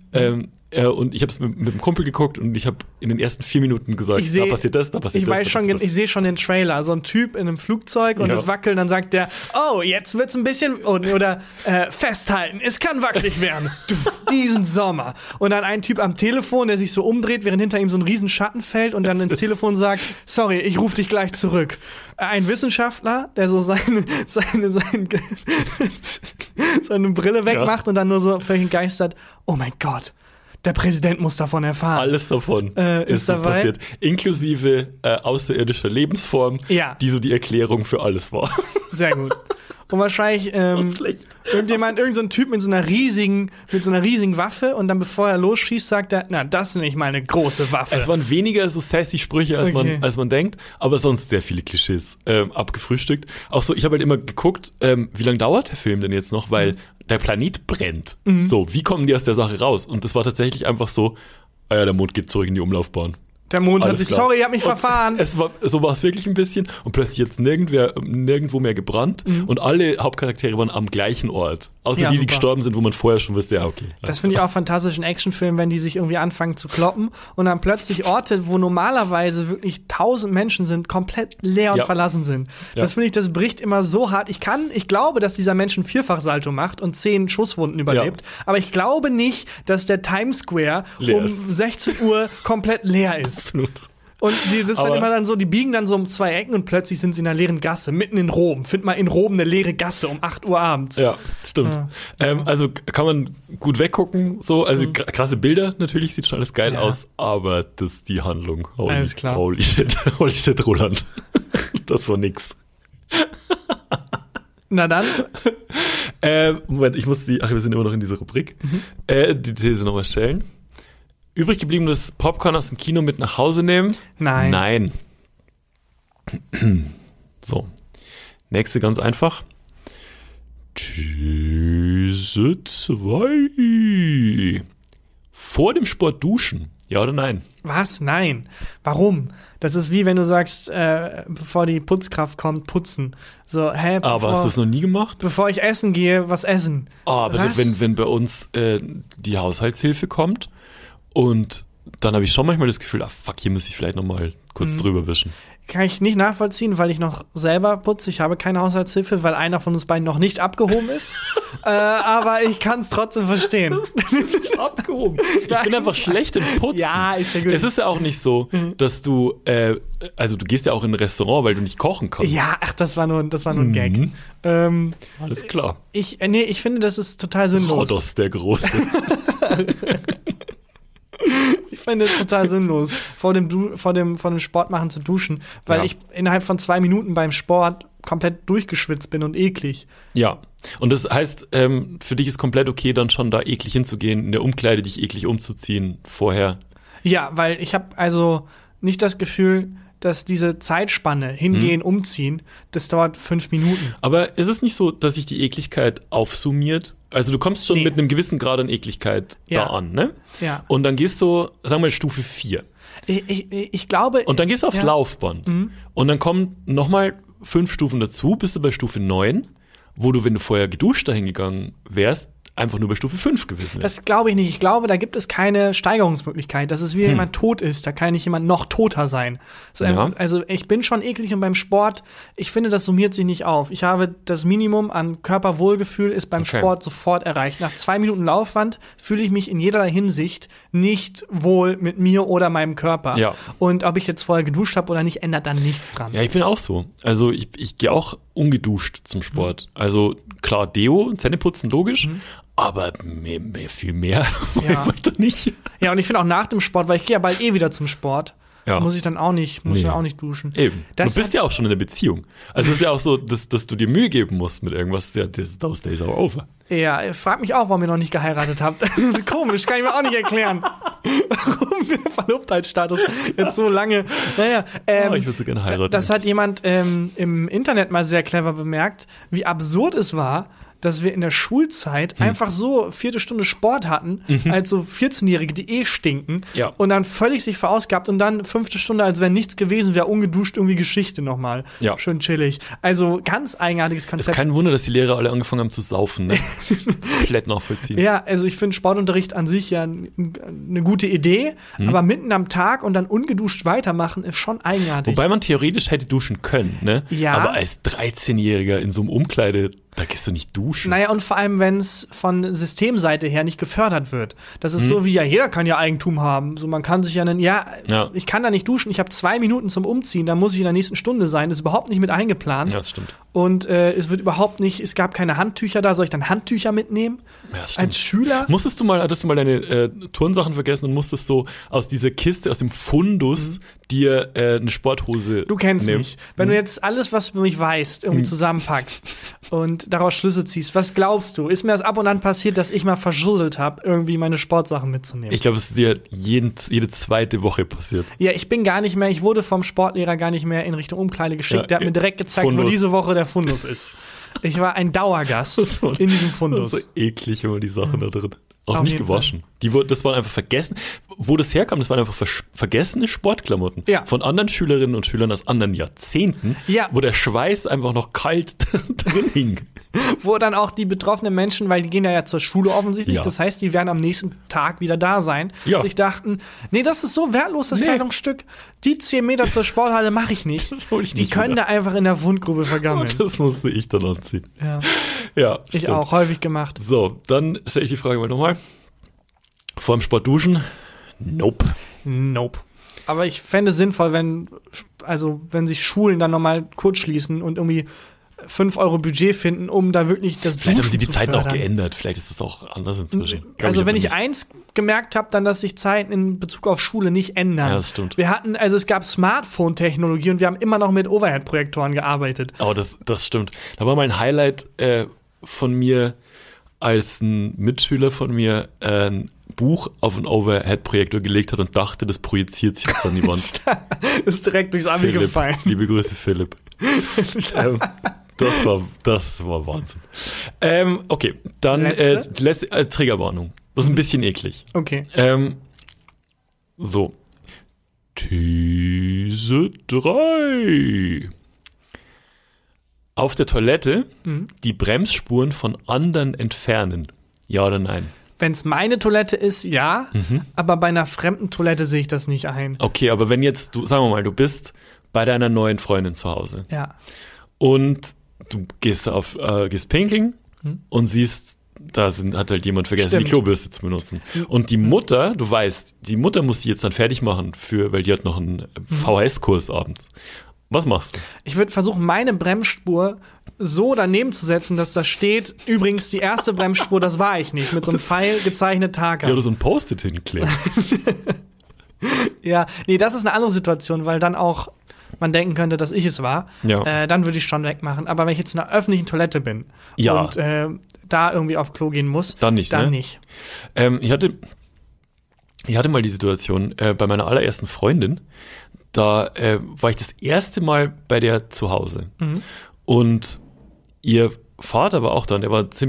Speaker 2: und ich habe es mit einem Kumpel geguckt und ich habe in den ersten 4 Minuten gesagt, da passiert das, da passiert das.
Speaker 3: Ich sehe schon den Trailer, so ein Typ in einem Flugzeug und das Wackeln, dann sagt der, oh, jetzt wird's ein bisschen, oder festhalten, es kann wackelig werden, diesen Sommer. Und dann ein Typ am Telefon, der sich so umdreht, während hinter ihm so ein riesen Schatten fällt und dann ins Telefon sagt, sorry, ich rufe dich gleich zurück. Ein Wissenschaftler, der so seine Brille wegmacht und dann nur so völlig entgeistert, oh mein Gott, der Präsident muss davon erfahren.
Speaker 2: Alles davon ist so passiert. Inklusive außerirdischer Lebensform, die so die Erklärung für alles war.
Speaker 3: Sehr gut. Und wahrscheinlich irgend so ein Typ mit so einer riesigen Waffe und dann, bevor er losschießt, sagt er, na, das ist nicht mal eine große Waffe.
Speaker 2: Es waren weniger so sassy Sprüche, als man denkt, aber sonst sehr viele Klischees abgefrühstückt. Auch so, ich habe halt immer geguckt, wie lange dauert der Film denn jetzt noch, weil der Planet brennt. So, wie kommen die aus der Sache raus? Und das war tatsächlich einfach so, der Mond geht zurück in die Umlaufbahn.
Speaker 3: Der Mond hat sich, sorry, ich hab mich verfahren.
Speaker 2: So war es wirklich ein bisschen. Und plötzlich jetzt nirgendwo mehr gebrannt. Und alle Hauptcharaktere waren am gleichen Ort. Außer die gestorben sind, wo man vorher schon wusste, okay.
Speaker 3: Das finde ich auch fantastisch in Actionfilmen, wenn die sich irgendwie anfangen zu kloppen und dann plötzlich Orte, wo normalerweise wirklich 1000 Menschen sind, komplett leer und verlassen sind. Das finde ich, das bricht immer so hart. Ich glaube, dass dieser Mensch ein Vierfachsalto macht und 10 Schusswunden überlebt. Aber ich glaube nicht, dass der Times Square um 16 Uhr komplett leer ist.
Speaker 2: Absolut.
Speaker 3: Und das ist dann immer dann so, die biegen dann so um 2 Ecken und plötzlich sind sie in einer leeren Gasse, mitten in Rom. Find mal in Rom eine leere Gasse um 8 Uhr abends.
Speaker 2: Ja, stimmt. Also kann man gut weggucken, so. Also krasse Bilder, natürlich, sieht schon alles geil aus, aber das ist die Handlung.
Speaker 3: Alles klar.
Speaker 2: Holy shit, Roland. Das war nix.
Speaker 3: Na dann.
Speaker 2: Moment, wir sind immer noch in dieser Rubrik. Die These nochmal stellen. Übrig gebliebenes Popcorn aus dem Kino mit nach Hause nehmen? Nein. So. Nächste ganz einfach. These 2. Vor dem Sport duschen. Ja oder nein?
Speaker 3: Was? Nein. Warum? Das ist wie wenn du sagst, bevor die Putzkraft kommt, putzen. So,
Speaker 2: aber hast du das noch nie gemacht?
Speaker 3: Bevor ich essen gehe, was essen?
Speaker 2: Aber wenn bei uns die Haushaltshilfe kommt, und dann habe ich schon manchmal das Gefühl, hier muss ich vielleicht noch mal kurz drüber wischen.
Speaker 3: Kann ich nicht nachvollziehen, weil ich noch selber putze. Ich habe keine Haushaltshilfe, weil einer von uns beiden noch nicht abgehoben ist. Aber ich kann es trotzdem verstehen.
Speaker 2: Abgehoben? Ich bin einfach schlecht im Putzen.
Speaker 3: Ja, ist ja gut.
Speaker 2: Es ist ja auch nicht so, dass du, du gehst ja auch in ein Restaurant, weil du nicht kochen kannst.
Speaker 3: Ja, das war nur ein Gag.
Speaker 2: Alles klar.
Speaker 3: Ich finde, das ist total sinnlos.
Speaker 2: Rhodos, der Große.
Speaker 3: finde es total sinnlos, vor dem Sport machen zu duschen, weil ich innerhalb von 2 Minuten beim Sport komplett durchgeschwitzt bin und eklig.
Speaker 2: Ja, und das heißt, für dich ist komplett okay, dann schon da eklig hinzugehen, in der Umkleide dich eklig umzuziehen vorher.
Speaker 3: Ja, weil ich habe also nicht das Gefühl, dass diese Zeitspanne hingehen, umziehen, das dauert 5 Minuten.
Speaker 2: Aber ist es nicht so, dass sich die Ekligkeit aufsummiert? Also du kommst schon mit einem gewissen Grad an Ekligkeit da an, ne?
Speaker 3: Ja.
Speaker 2: Und dann gehst du, sagen wir mal, Stufe 4.
Speaker 3: Ich glaube...
Speaker 2: Und dann gehst du aufs Laufband. Und dann kommen nochmal 5 Stufen dazu, bist du bei Stufe 9, wo du, wenn du vorher geduscht dahin gegangen wärst, einfach nur bei Stufe 5 gewesen wärst.
Speaker 3: Das glaube ich nicht. Ich glaube, da gibt es keine Steigerungsmöglichkeit. Das ist wie jemand tot ist. Da kann nicht jemand noch toter sein. Also ich bin schon eklig und beim Sport, ich finde, das summiert sich nicht auf. Ich habe das Minimum an Körperwohlgefühl ist beim Sport sofort erreicht. Nach 2 Minuten Laufband fühle ich mich in jederlei Hinsicht nicht wohl mit mir oder meinem Körper. Ja. Und ob ich jetzt vorher geduscht habe oder nicht, ändert dann nichts dran.
Speaker 2: Ja, ich bin auch so. Also ich gehe auch ungeduscht zum Sport. Also klar, Deo, Zähneputzen, logisch. Aber viel mehr wollte ich doch nicht. Ja,
Speaker 3: und ich finde auch nach dem Sport, weil ich gehe ja bald wieder zum Sport, muss ich dann auch nicht duschen.
Speaker 2: Eben. Du bist ja auch schon in einer Beziehung. Also es ist ja auch so, dass du dir Mühe geben musst mit irgendwas. Those days are over.
Speaker 3: Ja, frag mich auch, warum ihr noch nicht geheiratet habt. Das ist komisch, kann ich mir auch nicht erklären. Warum der Verlobtheitsstatus jetzt so lange. Naja,
Speaker 2: ich würde so gerne heiraten.
Speaker 3: Das hat jemand im Internet mal sehr clever bemerkt, wie absurd es war, dass wir in der Schulzeit einfach so 4. Stunde Sport hatten, als so 14-Jährige, die stinken, und dann völlig sich verausgabt und dann 5. Stunde, als wenn nichts gewesen wäre, ungeduscht irgendwie Geschichte nochmal. Ja. Schön chillig. Also ganz eigenartiges Konzept.
Speaker 2: Es ist kein Wunder, dass die Lehrer alle angefangen haben zu saufen, ne? Komplett nachvollziehen.
Speaker 3: Ja, also ich finde Sportunterricht an sich ja eine gute Idee, aber mitten am Tag und dann ungeduscht weitermachen ist schon eigenartig.
Speaker 2: Wobei man theoretisch hätte duschen können, ne?
Speaker 3: Ja.
Speaker 2: Aber als 13-Jähriger in so einem Umkleide, da gehst du nicht duschen.
Speaker 3: Naja, und vor allem, wenn es von Systemseite her nicht gefördert wird. Das ist so wie, jeder kann ja Eigentum haben. So, man kann sich ich kann da nicht duschen, ich habe 2 Minuten zum Umziehen, da muss ich in der nächsten Stunde sein. Das ist überhaupt nicht mit eingeplant.
Speaker 2: Ja, das stimmt.
Speaker 3: Und es gab keine Handtücher da. Soll ich dann Handtücher mitnehmen?
Speaker 2: Ja, das stimmt.
Speaker 3: Als Schüler?
Speaker 2: Hattest du mal deine Turnsachen vergessen und musstest so aus dieser Kiste, aus dem Fundus dir eine Sporthose
Speaker 3: Du kennst
Speaker 2: nehmen?
Speaker 3: mich. Wenn du jetzt alles, was du über mich weißt, irgendwie zusammenpackst und daraus Schlüsse ziehst, was glaubst du? Ist mir das ab und an passiert, dass ich mal verschusselt habe, irgendwie meine Sportsachen mitzunehmen?
Speaker 2: Ich glaube, es ist dir jede zweite Woche passiert.
Speaker 3: Ja, ich wurde vom Sportlehrer gar nicht mehr in Richtung Umkleide geschickt. Der hat mir direkt gezeigt, wo diese Woche der Fundus ist. Ich war ein Dauergast in diesem Fundus.
Speaker 2: Das ist so eklig immer, die Sachen da drin. Auch nicht gewaschen. Das waren einfach vergessen. Wo das herkam, das waren einfach vergessene Sportklamotten. Ja. Von anderen Schülerinnen und Schülern aus anderen Jahrzehnten, wo der Schweiß einfach noch kalt drin hing.
Speaker 3: Wo dann auch die betroffenen Menschen, weil die gehen ja zur Schule offensichtlich, das heißt, die werden am nächsten Tag wieder da sein, sich dachten, nee, das ist so wertlos, das Kleidungsstück, die 10 Meter zur Sporthalle mache ich nicht. Das hol ich nicht. Die können da einfach in der Wundgrube vergammeln.
Speaker 2: Das musste ich dann anziehen. Ja,
Speaker 3: ich stimmt. Auch, häufig gemacht.
Speaker 2: So, dann stelle ich die Frage mal nochmal. Vor dem Sport duschen? Nope.
Speaker 3: Aber ich fände es sinnvoll, wenn sich Schulen dann nochmal kurz schließen und irgendwie 5 Euro Budget finden, um da wirklich das
Speaker 2: Vielleicht
Speaker 3: Duschen
Speaker 2: haben sie die Zeiten
Speaker 3: fördern.
Speaker 2: auch geändert. Vielleicht ist das auch anders inzwischen.
Speaker 3: Also wenn ich eins gemerkt habe, dann, dass sich Zeiten in Bezug auf Schule nicht ändern.
Speaker 2: Ja, das stimmt.
Speaker 3: Es gab Smartphone-Technologie und wir haben immer noch mit Overhead-Projektoren gearbeitet.
Speaker 2: Oh, das stimmt. Da war mal ein Highlight von mir, als ein Mitschüler von mir ein Buch auf einen Overhead-Projektor gelegt hat und dachte, das projiziert sich jetzt an die Wand.
Speaker 3: Ist direkt durchs Abi gefallen.
Speaker 2: Liebe Grüße, Philipp. Das war Wahnsinn. Okay, dann letzte Triggerwarnung. Das ist ein bisschen eklig.
Speaker 3: Okay.
Speaker 2: So. These 3. Auf der Toilette die Bremsspuren von anderen entfernen. Ja oder nein?
Speaker 3: Wenn es meine Toilette ist, ja. Aber bei einer fremden Toilette sehe ich das nicht ein.
Speaker 2: Okay, aber wenn jetzt, sagen wir mal, du bist bei deiner neuen Freundin zu Hause.
Speaker 3: Ja.
Speaker 2: Und du gehst pinkeln und siehst, hat halt jemand vergessen, die Klobürste zu benutzen. Und die Mutter, du weißt, die Mutter muss sie jetzt dann fertig machen, weil die hat noch einen VHS-Kurs abends. Was machst du?
Speaker 3: Ich würde versuchen, meine Bremsspur so daneben zu setzen, dass da steht, übrigens, die erste Bremsspur, das war ich nicht, mit so einem Pfeil gezeichnet Tag.
Speaker 2: Ja, oder so ein Post-it hinkleben.
Speaker 3: Ja, nee, das ist eine andere Situation, weil dann auch man denken könnte, dass ich es war.
Speaker 2: Ja.
Speaker 3: Dann würde ich schon wegmachen. Aber wenn ich jetzt in einer öffentlichen Toilette bin
Speaker 2: Ja.
Speaker 3: und da irgendwie auf Klo gehen muss,
Speaker 2: Dann nicht,
Speaker 3: dann
Speaker 2: ne?
Speaker 3: nicht.
Speaker 2: Ich hatte mal die Situation bei meiner allerersten Freundin, da war ich das erste Mal bei der zu Hause. Und ihr Vater war auch da und der war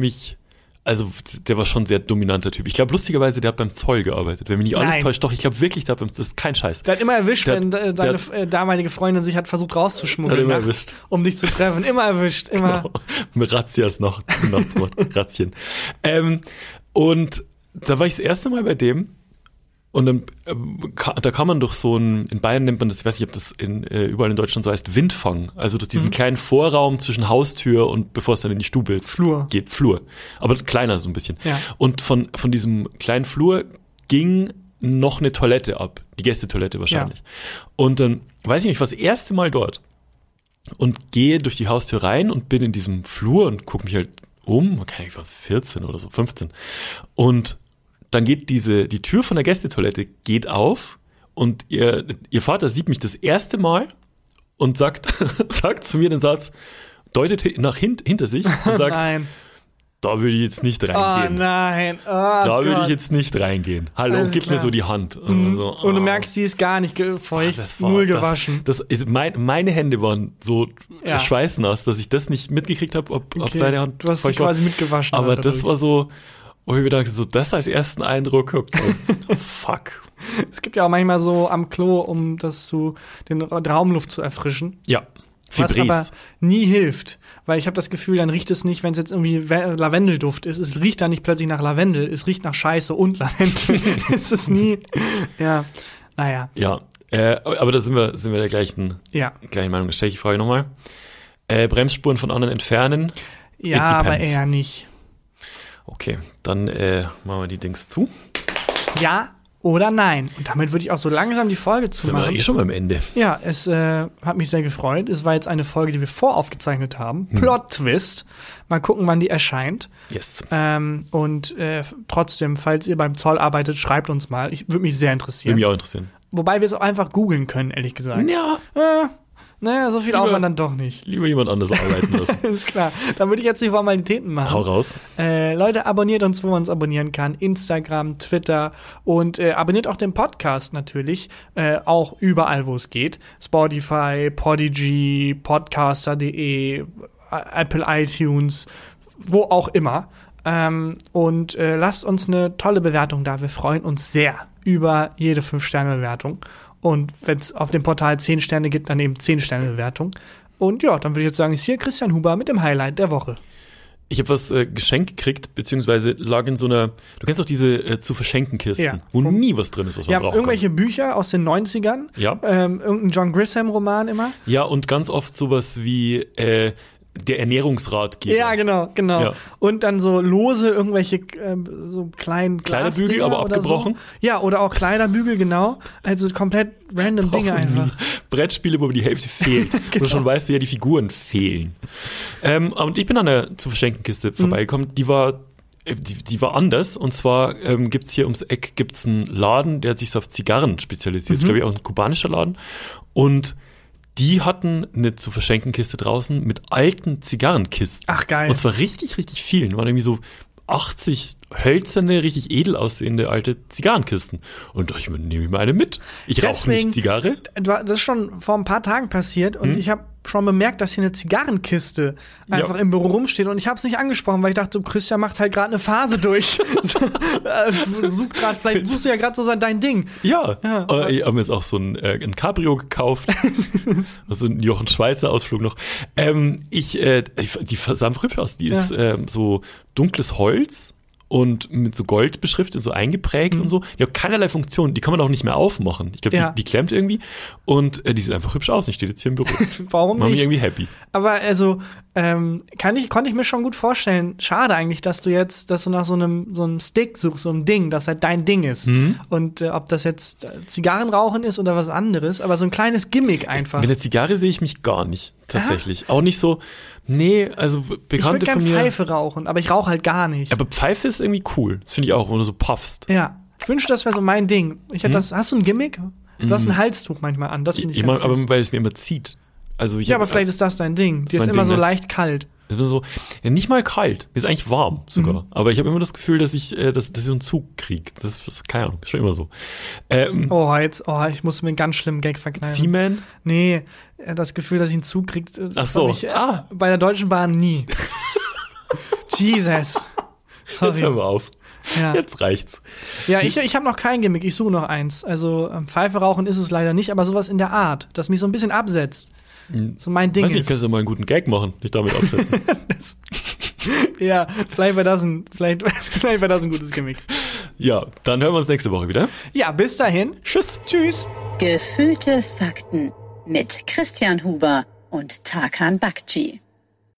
Speaker 2: der war schon ein sehr dominanter Typ. Ich glaube, lustigerweise, der hat beim Zoll gearbeitet. Wenn mich nicht alles
Speaker 3: Nein.
Speaker 2: täuscht, doch, ich glaube wirklich, das ist kein Scheiß.
Speaker 3: Der hat immer erwischt,
Speaker 2: Der
Speaker 3: wenn
Speaker 2: hat-
Speaker 3: deine damalige Freundin sich hat versucht rauszuschmuggeln,
Speaker 2: Hat immer
Speaker 3: nachts,
Speaker 2: erwischt.
Speaker 3: um dich zu treffen. Immer erwischt, immer.
Speaker 2: Genau. Mit Razzias noch, Razzien. Und da war ich das erste Mal bei dem und dann da kann man durch so in Bayern nennt man das, ich weiß nicht, ob das überall in Deutschland so heißt, Windfang. Also durch diesen kleinen Vorraum zwischen Haustür und bevor es dann in die Stube geht, Flur. Aber kleiner so ein bisschen.
Speaker 3: Ja.
Speaker 2: Und von diesem kleinen Flur ging noch eine Toilette ab. Die Gästetoilette wahrscheinlich. Und dann weiß ich nicht, ich war das erste Mal dort und gehe durch die Haustür rein und bin in diesem Flur und gucke mich halt um. Ich war 14 oder so, 15. Und dann geht die Tür von der Gästetoilette geht auf und ihr Vater sieht mich das erste Mal und sagt zu mir den Satz, deutet hinter sich und sagt,
Speaker 3: Nein.
Speaker 2: da würde ich jetzt nicht
Speaker 3: Oh
Speaker 2: reingehen.
Speaker 3: nein. Oh
Speaker 2: Da würde ich
Speaker 3: Gott.
Speaker 2: jetzt nicht reingehen. Hallo,
Speaker 3: Alles
Speaker 2: gib
Speaker 3: klar.
Speaker 2: mir so die Hand. Und, so,
Speaker 3: Und du merkst, die ist gar nicht feucht, null gewaschen.
Speaker 2: Meine Hände waren so
Speaker 3: Ja.
Speaker 2: schweißnass, dass ich das nicht mitgekriegt habe, ob
Speaker 3: Okay.
Speaker 2: seine Hand
Speaker 3: Du hast sie
Speaker 2: feucht war.
Speaker 3: quasi mitgewaschen.
Speaker 2: Aber
Speaker 3: dann
Speaker 2: das
Speaker 3: dadurch.
Speaker 2: war so, wo ich mir dachte, so das als ersten Eindruck, okay, fuck.
Speaker 3: Es gibt ja auch manchmal so am Klo, um den Raumluft zu erfrischen.
Speaker 2: Ja,
Speaker 3: Was aber
Speaker 2: Febreze.
Speaker 3: nie hilft, weil ich habe das Gefühl, dann riecht es nicht, wenn es jetzt irgendwie Lavendelduft ist. Es riecht dann nicht plötzlich nach Lavendel, es riecht nach Scheiße und Lavendel. Es ist nie, ja, naja,
Speaker 2: Ja, aber da sind wir der gleichen
Speaker 3: ja.
Speaker 2: Meinung. Stelle ich die Frage nochmal. Bremsspuren von anderen entfernen.
Speaker 3: Ja,
Speaker 2: It
Speaker 3: aber
Speaker 2: depends.
Speaker 3: eher nicht.
Speaker 2: Okay, dann machen wir die Dings zu.
Speaker 3: Ja oder nein. Und damit würde ich auch so langsam die Folge
Speaker 2: Sind wir
Speaker 3: zumachen.
Speaker 2: schon beim Ende.
Speaker 3: Ja, es hat mich sehr gefreut. Es war jetzt eine Folge, die wir voraufgezeichnet haben. Plot-Twist. Mal gucken, wann die erscheint.
Speaker 2: Yes.
Speaker 3: Und trotzdem, falls ihr beim Zoll arbeitet, schreibt uns mal. Würde mich sehr
Speaker 2: Würde
Speaker 3: interessieren.
Speaker 2: mich auch interessieren.
Speaker 3: Wobei wir es auch einfach googeln können, ehrlich gesagt.
Speaker 2: Ja,
Speaker 3: Naja, so viel
Speaker 2: Lieber-
Speaker 3: Aufwand dann doch nicht.
Speaker 2: lieber jemand anders arbeiten lassen.
Speaker 3: Ist klar. Dann würde ich jetzt die Formalitäten machen.
Speaker 2: Hau raus.
Speaker 3: Leute, abonniert uns, wo man uns abonnieren kann. Instagram, Twitter und abonniert auch den Podcast natürlich. Auch überall, wo es geht. Spotify, Podigy, Podcaster.de, Apple iTunes, wo auch immer. Und lasst uns eine tolle Bewertung da. Wir freuen uns sehr über jede 5-Sterne-Bewertung. Und wenn es auf dem Portal 10 Sterne gibt, dann eben 10-Sterne-Bewertung. Und ja, dann würde ich jetzt sagen, ist hier Christian Huber mit dem Highlight der Woche.
Speaker 2: Ich habe was geschenkt gekriegt, beziehungsweise lag in so einer, du kennst doch diese zu verschenken Kisten,
Speaker 3: Ja.
Speaker 2: wo nie was drin ist, was man
Speaker 3: Ja,
Speaker 2: braucht.
Speaker 3: irgendwelche Bücher aus den 90ern.
Speaker 2: Ja.
Speaker 3: Irgendein John Grisham-Roman immer.
Speaker 2: Ja, und ganz oft sowas wie der Ernährungsratgeber.
Speaker 3: Ja, genau.
Speaker 2: Ja.
Speaker 3: Und dann so lose irgendwelche so kleinen
Speaker 2: Kleiderbügel,
Speaker 3: Glasdinger
Speaker 2: aber
Speaker 3: oder
Speaker 2: abgebrochen.
Speaker 3: So. Ja, oder auch Kleiderbügel, genau. Also komplett random Dinge einfach.
Speaker 2: Brettspiele, wo die Hälfte fehlt. Wo du schon weißt, ja, die Figuren fehlen. Und ich bin an der zu verschenken Kiste vorbeigekommen. Die war anders. Und zwar gibt's hier ums Eck gibt's einen Laden, der hat sich so auf Zigarren spezialisiert. Ich glaube, auch ein kubanischer Laden. Und die hatten eine zu verschenken Kiste draußen mit alten Zigarrenkisten.
Speaker 3: Ach, geil.
Speaker 2: Und zwar richtig, richtig vielen. Waren irgendwie so 80 hölzerne, richtig edel aussehende alte Zigarrenkisten. Und da dachte ich mir, nehme ich mal eine mit. Ich rauche
Speaker 3: Deswegen-
Speaker 2: nicht Zigarre.
Speaker 3: Das ist schon vor ein paar Tagen passiert und ich habe schon bemerkt, dass hier eine Zigarrenkiste einfach im Büro rumsteht und ich habe es nicht angesprochen, weil ich dachte, Christian macht halt gerade eine Phase durch. Vielleicht suchst du ja gerade so dein Ding.
Speaker 2: Ja.
Speaker 3: Ja.
Speaker 2: Ich habe mir jetzt auch so ein Cabrio gekauft. Also ein Jochen Schweizer Ausflug noch. Die sah einfach hübsch aus. Die ist so dunkles Holz und mit so Gold beschriftet, so eingeprägt und so. Die hat keinerlei Funktion. Die kann man auch nicht mehr aufmachen. Ich glaube,
Speaker 3: Ja.
Speaker 2: die klemmt irgendwie und die sieht einfach hübsch aus. Die steht jetzt hier im Büro.
Speaker 3: Warum
Speaker 2: Mach mich
Speaker 3: nicht?
Speaker 2: irgendwie happy.
Speaker 3: Aber also, konnte ich mir schon gut vorstellen. Schade eigentlich, dass du nach so einem Stick suchst, so einem Ding, das halt dein Ding ist. Und ob das jetzt Zigarrenrauchen ist oder was anderes, aber so ein kleines Gimmick einfach.
Speaker 2: Mit der Zigarre sehe ich mich gar nicht, tatsächlich. Auch nicht so, nee, also
Speaker 3: Ich würde
Speaker 2: Bekannte
Speaker 3: gern
Speaker 2: von mir.
Speaker 3: Pfeife rauchen, aber ich rauche halt gar nicht.
Speaker 2: Aber Pfeife ist irgendwie cool. Das finde ich auch, wenn du so puffst.
Speaker 3: Ja. Ich wünsche, das wäre so mein Ding. Hast du ein Gimmick? Du hast ein Halstuch manchmal an, das finde ich ganz süß.
Speaker 2: Aber weil es mir immer zieht. Also
Speaker 3: aber vielleicht ist das dein Ding. Dir ist immer so leicht kalt.
Speaker 2: So, ja, nicht mal kalt. Mir ist eigentlich warm sogar. Aber ich habe immer das Gefühl, dass ich so einen Zug kriege. Das ist keine Ahnung, ist schon immer so.
Speaker 3: Ich muss mir einen ganz schlimmen Gag verkneifen.
Speaker 2: Seaman?
Speaker 3: Nee, das Gefühl, dass ich einen Zug kriege, bei der Deutschen Bahn nie. Jesus. Sorry.
Speaker 2: Jetzt hör mal auf.
Speaker 3: Ja.
Speaker 2: Jetzt reicht's.
Speaker 3: Ja, ich habe noch kein Gimmick, ich suche noch eins. Also Pfeife rauchen ist es leider nicht, aber sowas in der Art, das mich so ein bisschen absetzt. So mein Ding
Speaker 2: ist. Weiß nicht, kannst du mal einen guten Gag machen, dich damit absetzen.
Speaker 3: Ja, vielleicht wäre das ein gutes Gimmick.
Speaker 2: Ja, dann hören wir uns nächste Woche wieder.
Speaker 3: Ja, bis dahin. Tschüss.
Speaker 1: Gefühlte Fakten mit Christian Huber und Tarkan Bakci.